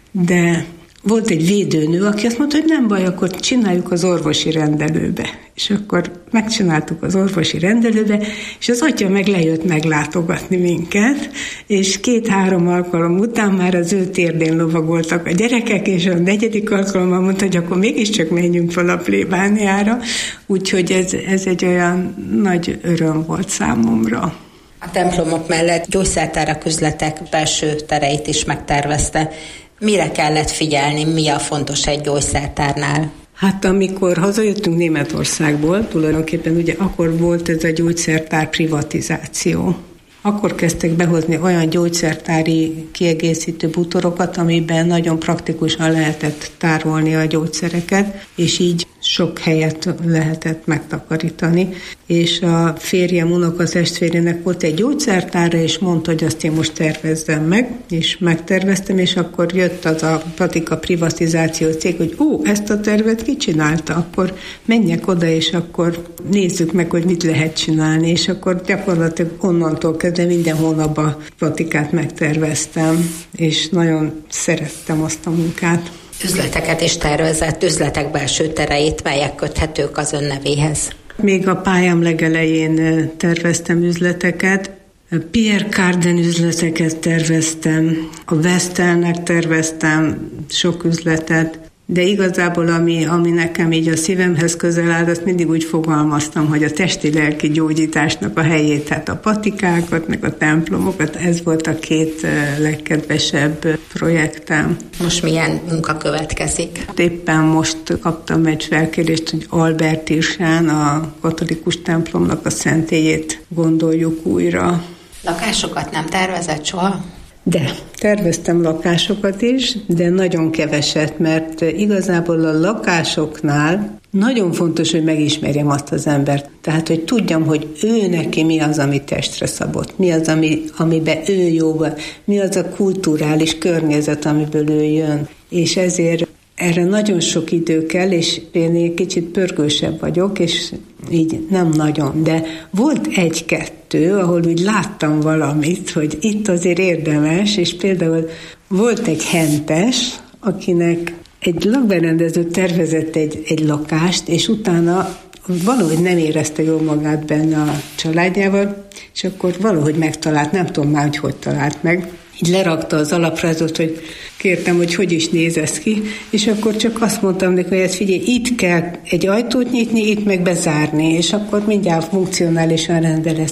De volt egy védőnő, aki azt mondta, hogy nem baj, akkor csináljuk az orvosi rendelőbe. És akkor megcsináltuk az orvosi rendelőbe, és az atya meg lejött meglátogatni minket, és két-három alkalom után már az ő térdén lovagoltak a gyerekek, és a negyedik alkalommal mondta, hogy akkor mégiscsak menjünk fel a plébániára, úgyhogy ez, ez egy olyan nagy öröm volt számomra. A templomok mellett gyógyszertárak, üzletek belső tereit is megtervezte. Mire kellett figyelni, mi a fontos egy gyógyszertárnál? Hát amikor hazajöttünk Németországból, tulajdonképpen ugye akkor volt ez a gyógyszertár privatizáció. Akkor kezdtek behozni olyan gyógyszertári kiegészítő bútorokat, amiben nagyon praktikusan lehetett tárolni a gyógyszereket, és így sok helyet lehetett megtakarítani. És a férjem unokatestvérének volt egy gyógyszertára, és mondta, hogy azt én most tervezzem meg, és megterveztem, és akkor jött az a patika privatizáció cég, hogy ó, ezt a tervet ki csinálta, akkor menjek oda, és akkor nézzük meg, hogy mit lehet csinálni, és akkor gyakorlatilag onnantól kezdve minden hónapban patikát megterveztem, és nagyon szerettem azt a munkát. Üzleteket is tervezett, üzletek belső tereit, melyek köthetők az ön nevéhez? Még a pályám legelején terveztem üzleteket, Pierre Cardin üzleteket terveztem, a Vestelnek terveztem sok üzletet, de igazából ami, ami nekem így a szívemhez közel áll, azt mindig úgy fogalmaztam, hogy a testi-lelki gyógyításnak a helyét, tehát a patikákat, meg a templomokat, ez volt a két legkedvesebb projektem. Most milyen munka következik? Éppen most kaptam egy felkérést, hogy Albert Irsán, a katolikus templomnak a szentélyét gondoljuk újra. Lakásokat nem tervezett soha? De terveztem lakásokat is, de nagyon keveset, mert igazából a lakásoknál nagyon fontos, hogy megismerjem azt az embert. Tehát, hogy tudjam, hogy ő neki mi az, ami testre szabott, mi az, ami, amiben ő jó van, mi az a kulturális környezet, amiből ő jön. És ezért erre nagyon sok idő kell, és én egy kicsit pörgősebb vagyok, és így nem nagyon. De volt egy-kettő, ahol úgy láttam valamit, hogy itt azért érdemes, és például volt egy hentes, akinek egy lakberendező tervezett egy, egy lakást, és utána valahogy nem érezte jól magát benne a családjával, és akkor valahogy megtalált, nem tudom már, hogy hogy talált meg. Így lerakta az alaprajzot, hogy kértem, hogy hogy is néz ez ki, és akkor csak azt mondtam neki, hogy ezt figyelj, itt kell egy ajtót nyitni, itt meg bezárni, és akkor mindjárt funkcionálisan rendel ezt.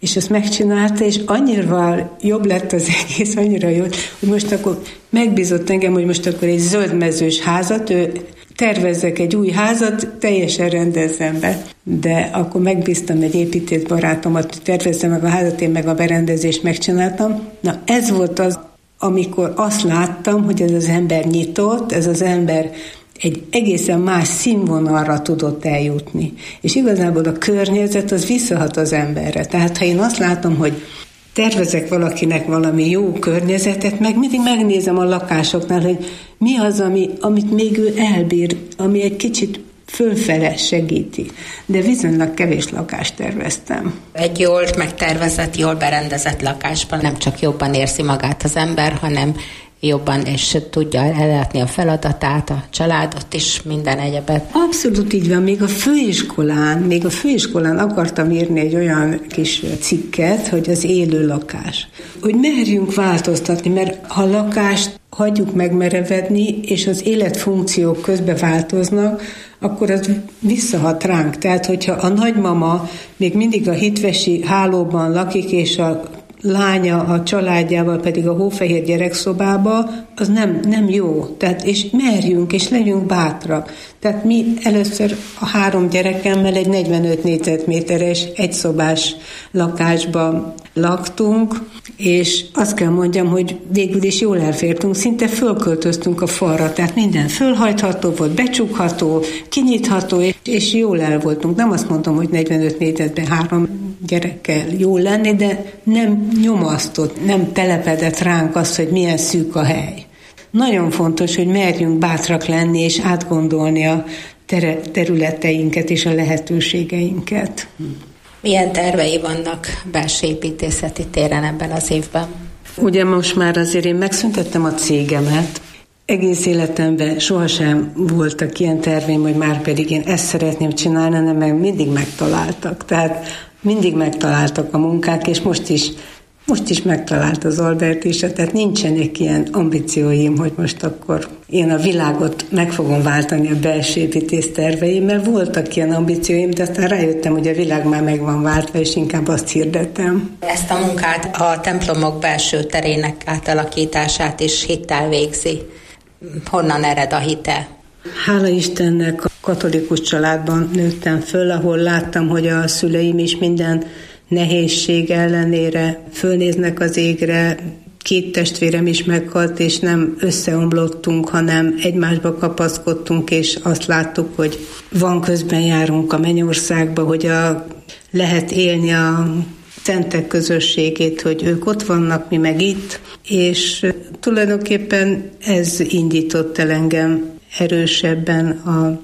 és ezt megcsinálta, és annyira jobb lett az egész, annyira jó, hogy most akkor megbízott engem, hogy most akkor egy zöldmezős házat, ő tervezzek egy új házat, teljesen rendezzem be. De akkor megbíztam egy építész barátomat, hogy tervezzem meg a házat, én meg a berendezést megcsináltam. Na ez volt az, amikor azt láttam, hogy ez az ember nyitott, ez az ember egy egészen más színvonalra tudott eljutni. És igazából a környezet az visszahat az emberre. Tehát ha én azt látom, hogy tervezek valakinek valami jó környezetet, meg mindig megnézem a lakásoknál, hogy mi az, ami, amit még ő elbír, ami egy kicsit fölfele segíti. De viszonylag kevés lakást terveztem. Egy jól megtervezett, jól berendezett lakásban nem csak jobban érzi magát az ember, hanem jobban és tudja ellátni a feladatát, a családot is, minden egyebet. Abszolút így van. Még a főiskolán, még a főiskolán akartam írni egy olyan kis cikket, hogy az élő lakás. Hogy merjünk változtatni, mert ha lakást hagyjuk megmerevedni, és az életfunkciók közben változnak, akkor az visszahat ránk. Tehát, hogyha a nagymama még mindig a hitvesi hálóban lakik, és a lánya a családjával pedig a hófehér gyerekszobába, az nem, nem jó. Tehát, és merjünk, és legyünk bátrak. Tehát mi először a három gyerekemmel egy negyvenöt négyzetméteres, egyszobás lakásban laktunk, és azt kell mondjam, hogy végül is jól elfértünk, szinte fölköltöztünk a falra, tehát minden fölhajtható volt, becsukható, kinyitható, és jól el voltunk. Nem azt mondom, hogy negyvenöt négyzetben három gyerekkel jól lenni, de nem nyomasztott, nem telepedett ránk az, hogy milyen szűk a hely. Nagyon fontos, hogy merjünk bátrak lenni, és átgondolni a ter- területeinket és a lehetőségeinket. Milyen tervei vannak belső építészeti téren ebben az évben? Ugye most már azért én megszüntettem a cégemet. Egész életemben sohasem voltak ilyen terveim, hogy már pedig én ezt szeretném csinálni, hanem meg mindig megtaláltak. Tehát mindig megtaláltak a munkák, és most is, most is megtalált az Albert is, tehát nincsenek ilyen ambícióim, hogy most akkor én a világot meg fogom váltani a belső építész terveim, mert voltak ilyen ambícióim, de aztán rájöttem, hogy a világ már meg van váltva, és inkább azt hirdettem. Ezt a munkát, a templomok belső terének átalakítását is hittel végzi. Honnan ered a hite? Hála Istennek, a katolikus családban nőttem föl, ahol láttam, hogy a szüleim is minden nehézség ellenére fölnéznek az égre. Két testvérem is meghalt, és nem összeomlottunk, hanem egymásba kapaszkodtunk, és azt láttuk, hogy van közben járunk a mennyországba, hogy a, lehet élni a szentek közösségét, hogy ők ott vannak, mi meg itt, és tulajdonképpen ez indított el engem erősebben a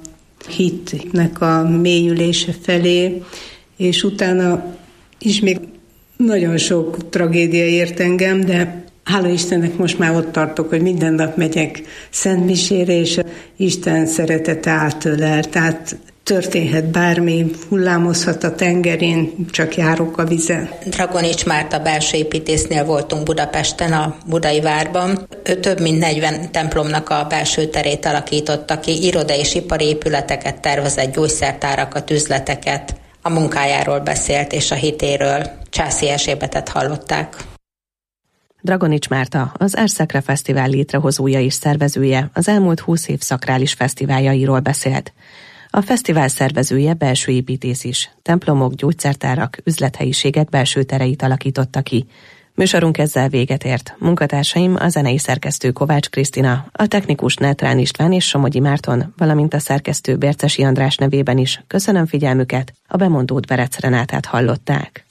hitnek a mélyülése felé, és utána is még nagyon sok tragédia ért engem, de hála Istennek most már ott tartok, hogy minden nap megyek szentmisére, és Isten szeretete átölel, tehát történhet bármi, hullámozhat a tengerén, csak járok a vizen. Dragonics Márta belső építésznél voltunk Budapesten, a Budai Várban. Ő több mint negyven templomnak a belső terét alakította ki, iroda és ipari épületeket tervezett, gyógyszertárakat, üzleteket. A munkájáról beszélt és a hitéről. Császi Erzsébetet hallották. Dragonics Márta, az Erszekre Fesztivál létrehozója és szervezője, az elmúlt húsz év szakrális fesztiváljairól beszélt. A fesztivál szervezője belső építész is. Templomok, gyógyszertárak, üzlethelyiségek belső tereit alakította ki. Műsorunk ezzel véget ért. Munkatársaim a zenei szerkesztő Kovács Krisztina, a technikus Netrán István és Somogyi Márton, valamint a szerkesztő Bércesi András nevében is köszönöm figyelmüket, a bemondót Berec Renátát hallották.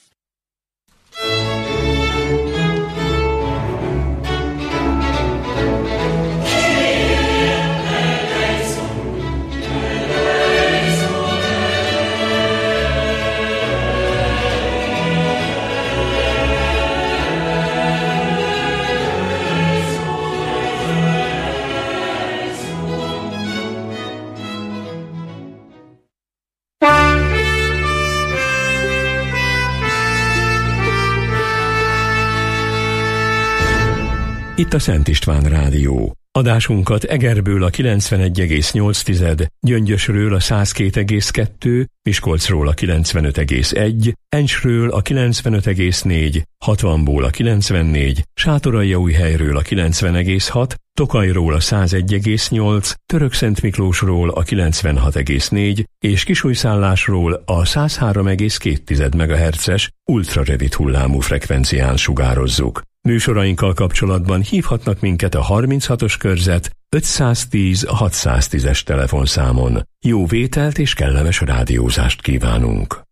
Itt a Szent István Rádió. Adásunkat Egerből a kilencvenegy egész nyolc, Gyöngyösről a száz két egész kettő, Miskolcról a kilencvenöt egész egy, Encsről a kilencvenöt egész négy, hatvanból a kilencvennégy, Sátoraljaújhelyről a kilencven egész hat, Tokajról a száz egy egész nyolc, Törökszentmiklósról a kilencvenhat egész négy és Kisújszállásról a száz három egész két megahertzes ultrarövid hullámú frekvencián sugározzuk. Műsorainkkal kapcsolatban hívhatnak minket a harminchatos körzet ötszáztíz hatszáztízes telefonszámon. Jó vételt és kellemes rádiózást kívánunk!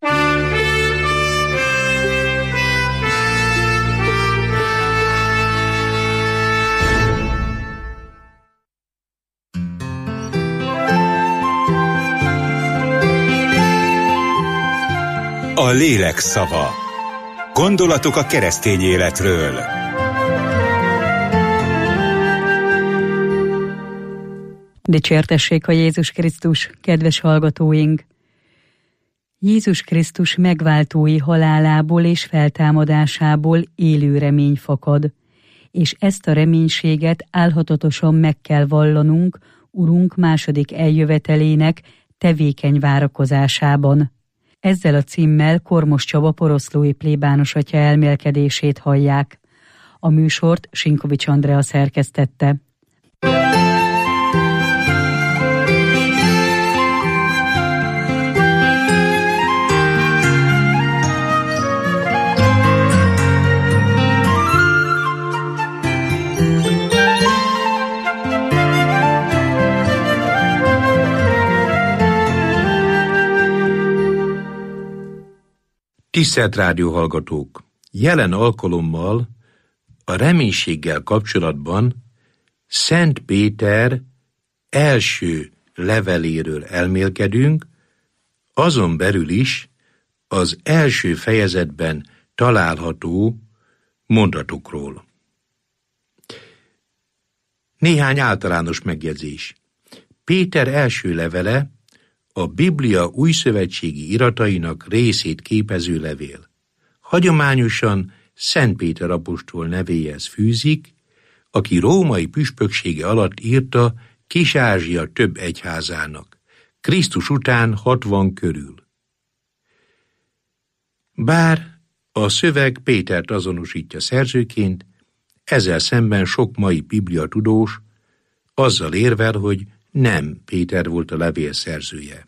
A lélek szava. Gondolatok a keresztény életről. Dicsértessék a Jézus Krisztus, kedves hallgatóink! Jézus Krisztus megváltói halálából és feltámadásából élő remény fakad, és ezt a reménységet álhatatosan meg kell vallanunk Urunk második eljövetelének tevékeny várakozásában. Ezzel a címmel Kormos Csaba poroszlói plébános atya elmélkedését hallják. A műsort Sinkovics Andrea szerkesztette. Tisztelt rádióhallgatók! Jelen alkalommal a reménységgel kapcsolatban Szent Péter első leveléről elmélkedünk, azon belül is az első fejezetben található mondatokról. Néhány általános megjegyzés. Péter első levele a Biblia újszövetségi iratainak részét képező levél. Hagyományosan Szent Péter apostol nevéhez fűzik, aki római püspöksége alatt írta Kis-Ázsia több egyházának, Krisztus után hatvan körül. Bár a szöveg Pétert azonosítja szerzőként, ezzel szemben sok mai bibliatudós azzal érvel, hogy nem Péter volt a levél szerzője.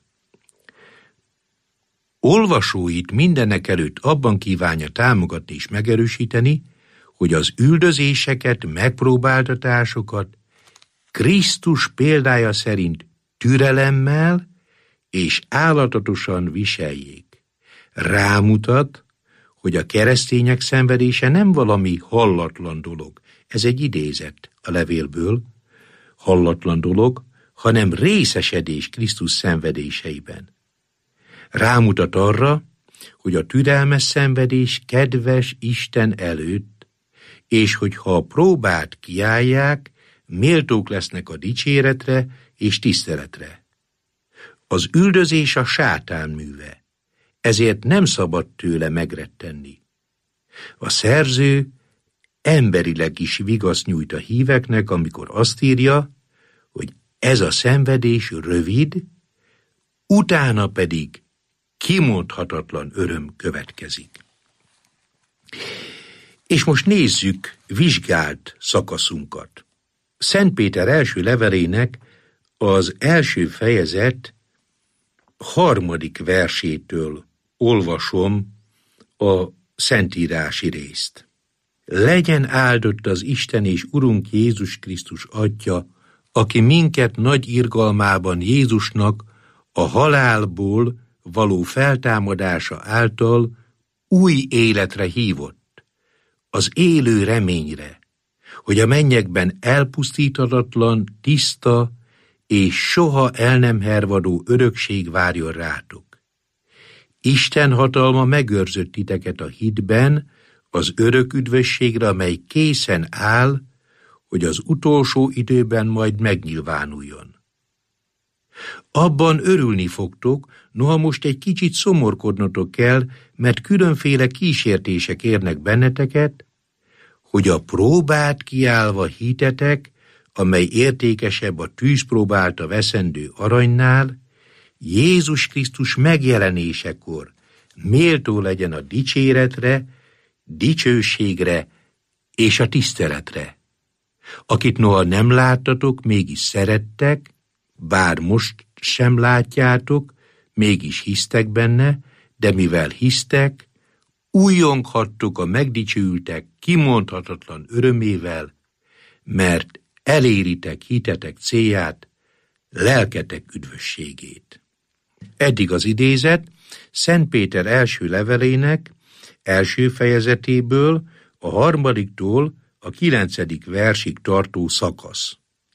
Olvasóit mindenekelőtt abban kívánja támogatni és megerősíteni, hogy az üldözéseket, megpróbáltatásokat Krisztus példája szerint türelemmel és állatatosan viseljék. Rámutat, hogy a keresztények szenvedése nem valami hallatlan dolog, ez egy idézet a levélből, hallatlan dolog, hanem részesedés Krisztus szenvedéseiben. Rámutat arra, hogy a türelmes szenvedés kedves Isten előtt, és hogyha a próbát kiállják, méltók lesznek a dicséretre és tiszteletre. Az üldözés a sátán műve, ezért nem szabad tőle megrettenni. A szerző emberileg is vigaszt nyújt a híveknek, amikor azt írja, hogy ez a szenvedés rövid, utána pedig kimondhatatlan öröm következik. És most nézzük vizsgált szakaszunkat. Szent Péter első levelének az első fejezet harmadik versétől olvasom a szentírási részt. Legyen áldott az Isten és Urunk Jézus Krisztus Atya, aki minket nagy irgalmában Jézusnak a halálból való feltámadása által új életre hívott, az élő reményre, hogy a mennyekben elpusztíthatatlan, tiszta és soha el nem hervadó örökség várjon rátok. Isten hatalma megőrzött titeket a hitben, az örök üdvösségre, amely készen áll, hogy az utolsó időben majd megnyilvánuljon. Abban örülni fogtok, noha most egy kicsit szomorkodnotok kell, mert különféle kísértések érnek benneteket, hogy a próbát kiállva hitetek, amely értékesebb a tűzpróbálta veszendő aranynál, Jézus Krisztus megjelenésekor méltó legyen a dicséretre, dicsőségre és a tiszteletre. Akit noha nem láttatok, mégis szerettek, bár most sem látjátok, mégis hisztek benne, de mivel hisztek, újjonghattok a megdicsőültek kimondhatatlan örömével, mert eléritek hitetek célját, lelketek üdvösségét. Eddig az idézet Szent Péter első levelének első fejezetéből, a harmadiktól a kilencedik versig tartó szakasz.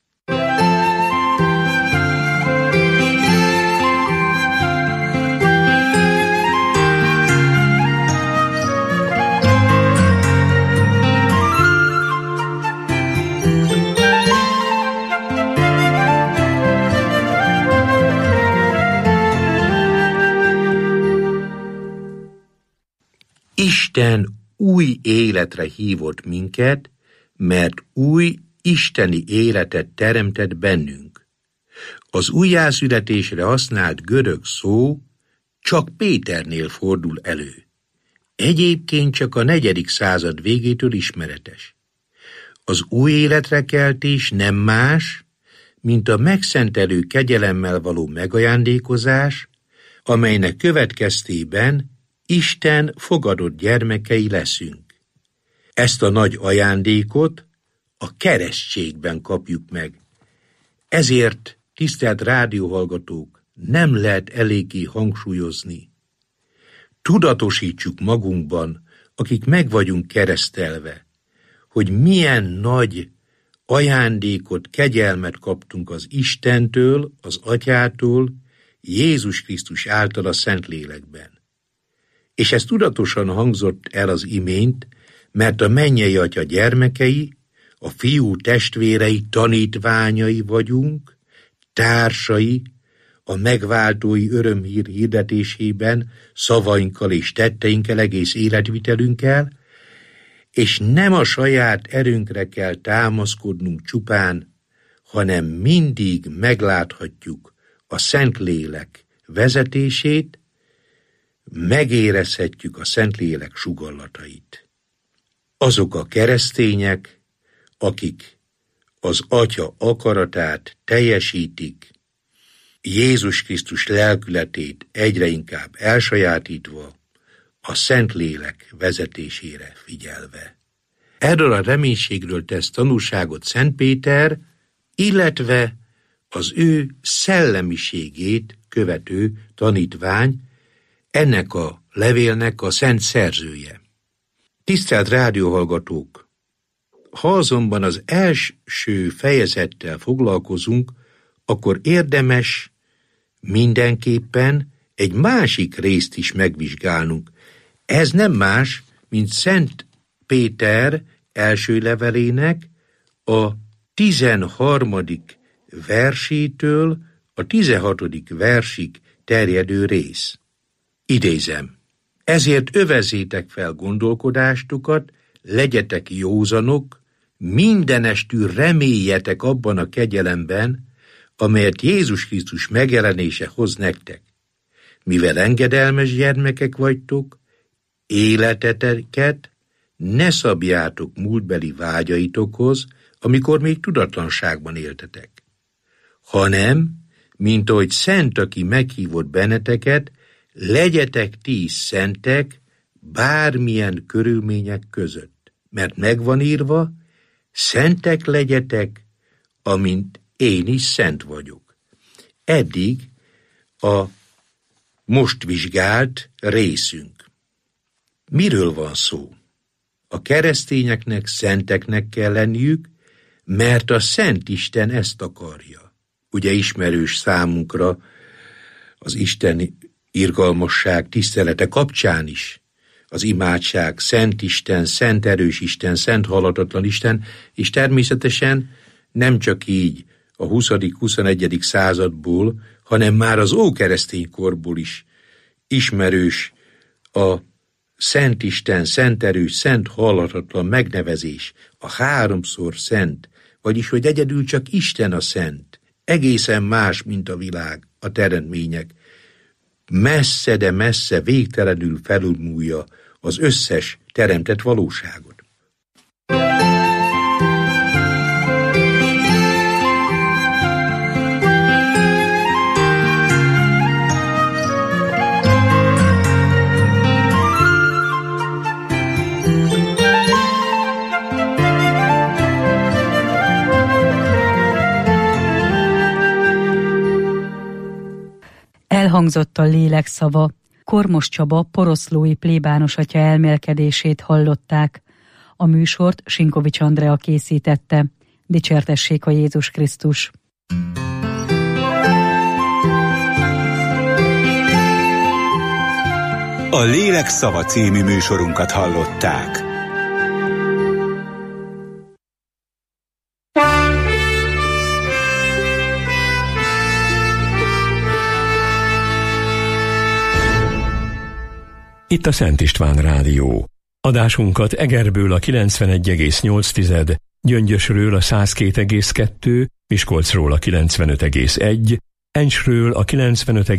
Isten új életre hívott minket, mert új isteni életet teremtett bennünk. Az újjászületésre használt görög szó csak Péternél fordul elő. Egyébként csak a negyedik század végétől ismeretes. Az új életre keltés nem más, mint a megszentelő kegyelemmel való megajándékozás, amelynek következtében Isten fogadott gyermekei leszünk. Ezt a nagy ajándékot a keresztségben kapjuk meg. Ezért, tisztelt rádióhallgatók, nem lehet eléggé hangsúlyozni. Tudatosítsuk magunkban, akik meg vagyunk keresztelve, hogy milyen nagy ajándékot, kegyelmet kaptunk az Istentől, az Atyától, Jézus Krisztus által a Szentlélekben. És ez tudatosan hangzott el az imént, mert a mennyei Atya gyermekei, a Fiú testvérei, tanítványai vagyunk, társai, a megváltói örömhír hirdetésében, szavainkkal és tetteinkkel, egész életvitelünkkel, és nem a saját erőnkre kell támaszkodnunk csupán, hanem mindig megláthatjuk a Szentlélek vezetését, megérezhetjük a Szentlélek sugallatait. Azok a keresztények, akik az Atya akaratát teljesítik, Jézus Krisztus lelkületét egyre inkább elsajátítva, a Szentlélek vezetésére figyelve. Erről a reménységről tesz tanúságot Szent Péter, illetve az ő szellemiségét követő tanítvány, ennek a levélnek a szent szerzője. Tisztelt rádióhallgatók! Ha azonban az első fejezettel foglalkozunk, akkor érdemes mindenképpen egy másik részt is megvizsgálnunk. Ez nem más, mint Szent Péter első levelének a tizenharmadik versétől a tizenhatodik versig terjedő rész. Idézem: ezért övezzétek fel gondolkodástukat, legyetek józanok, mindenestül reméljetek abban a kegyelemben, amelyet Jézus Krisztus megjelenése hoz nektek. Mivel engedelmes gyermekek vagytok, életeteket ne szabjátok múltbeli vágyaitokhoz, amikor még tudatlanságban éltetek, hanem, mint ahogy szent, aki meghívott benneteket, legyetek ti is szentek bármilyen körülmények között, mert megvan írva, szentek legyetek, amint én is szent vagyok. Eddig a most vizsgált részünk. Miről van szó? A keresztényeknek szenteknek kell lenniük, mert a Szent Isten ezt akarja. Ugye ismerős számunkra az Isten irgalmasság tisztelete kapcsán is az imádság, Szent Isten, Szent Erős Isten, Szent Halatatlan Isten, és természetesen nem csak így a huszadik-huszonegyedik századból, hanem már az ókeresztény korból is ismerős a Szent Isten, Szent Erős, Szent Halatatlan megnevezés, a háromszor szent, vagyis hogy egyedül csak Isten a szent, egészen más, mint a világ, a teremtmények, messze, de messze végtelenül felülmúlja az összes teremtett valóságot. Elhangzott a lélek szava. Kormos Csaba poroszlói plébános atya elmélkedését hallották. A műsort Sinkovics Andrea készítette. Dicsértessék a Jézus Krisztus! A Lélek szava című műsorunkat hallották. Itt a Szent István Rádió. Adásunkat Egerből a kilencvenegy egész nyolc, Gyöngyösről a száz két egész kettő, Miskolcról a kilencvenöt egész egy, Encsről a kilencvenöt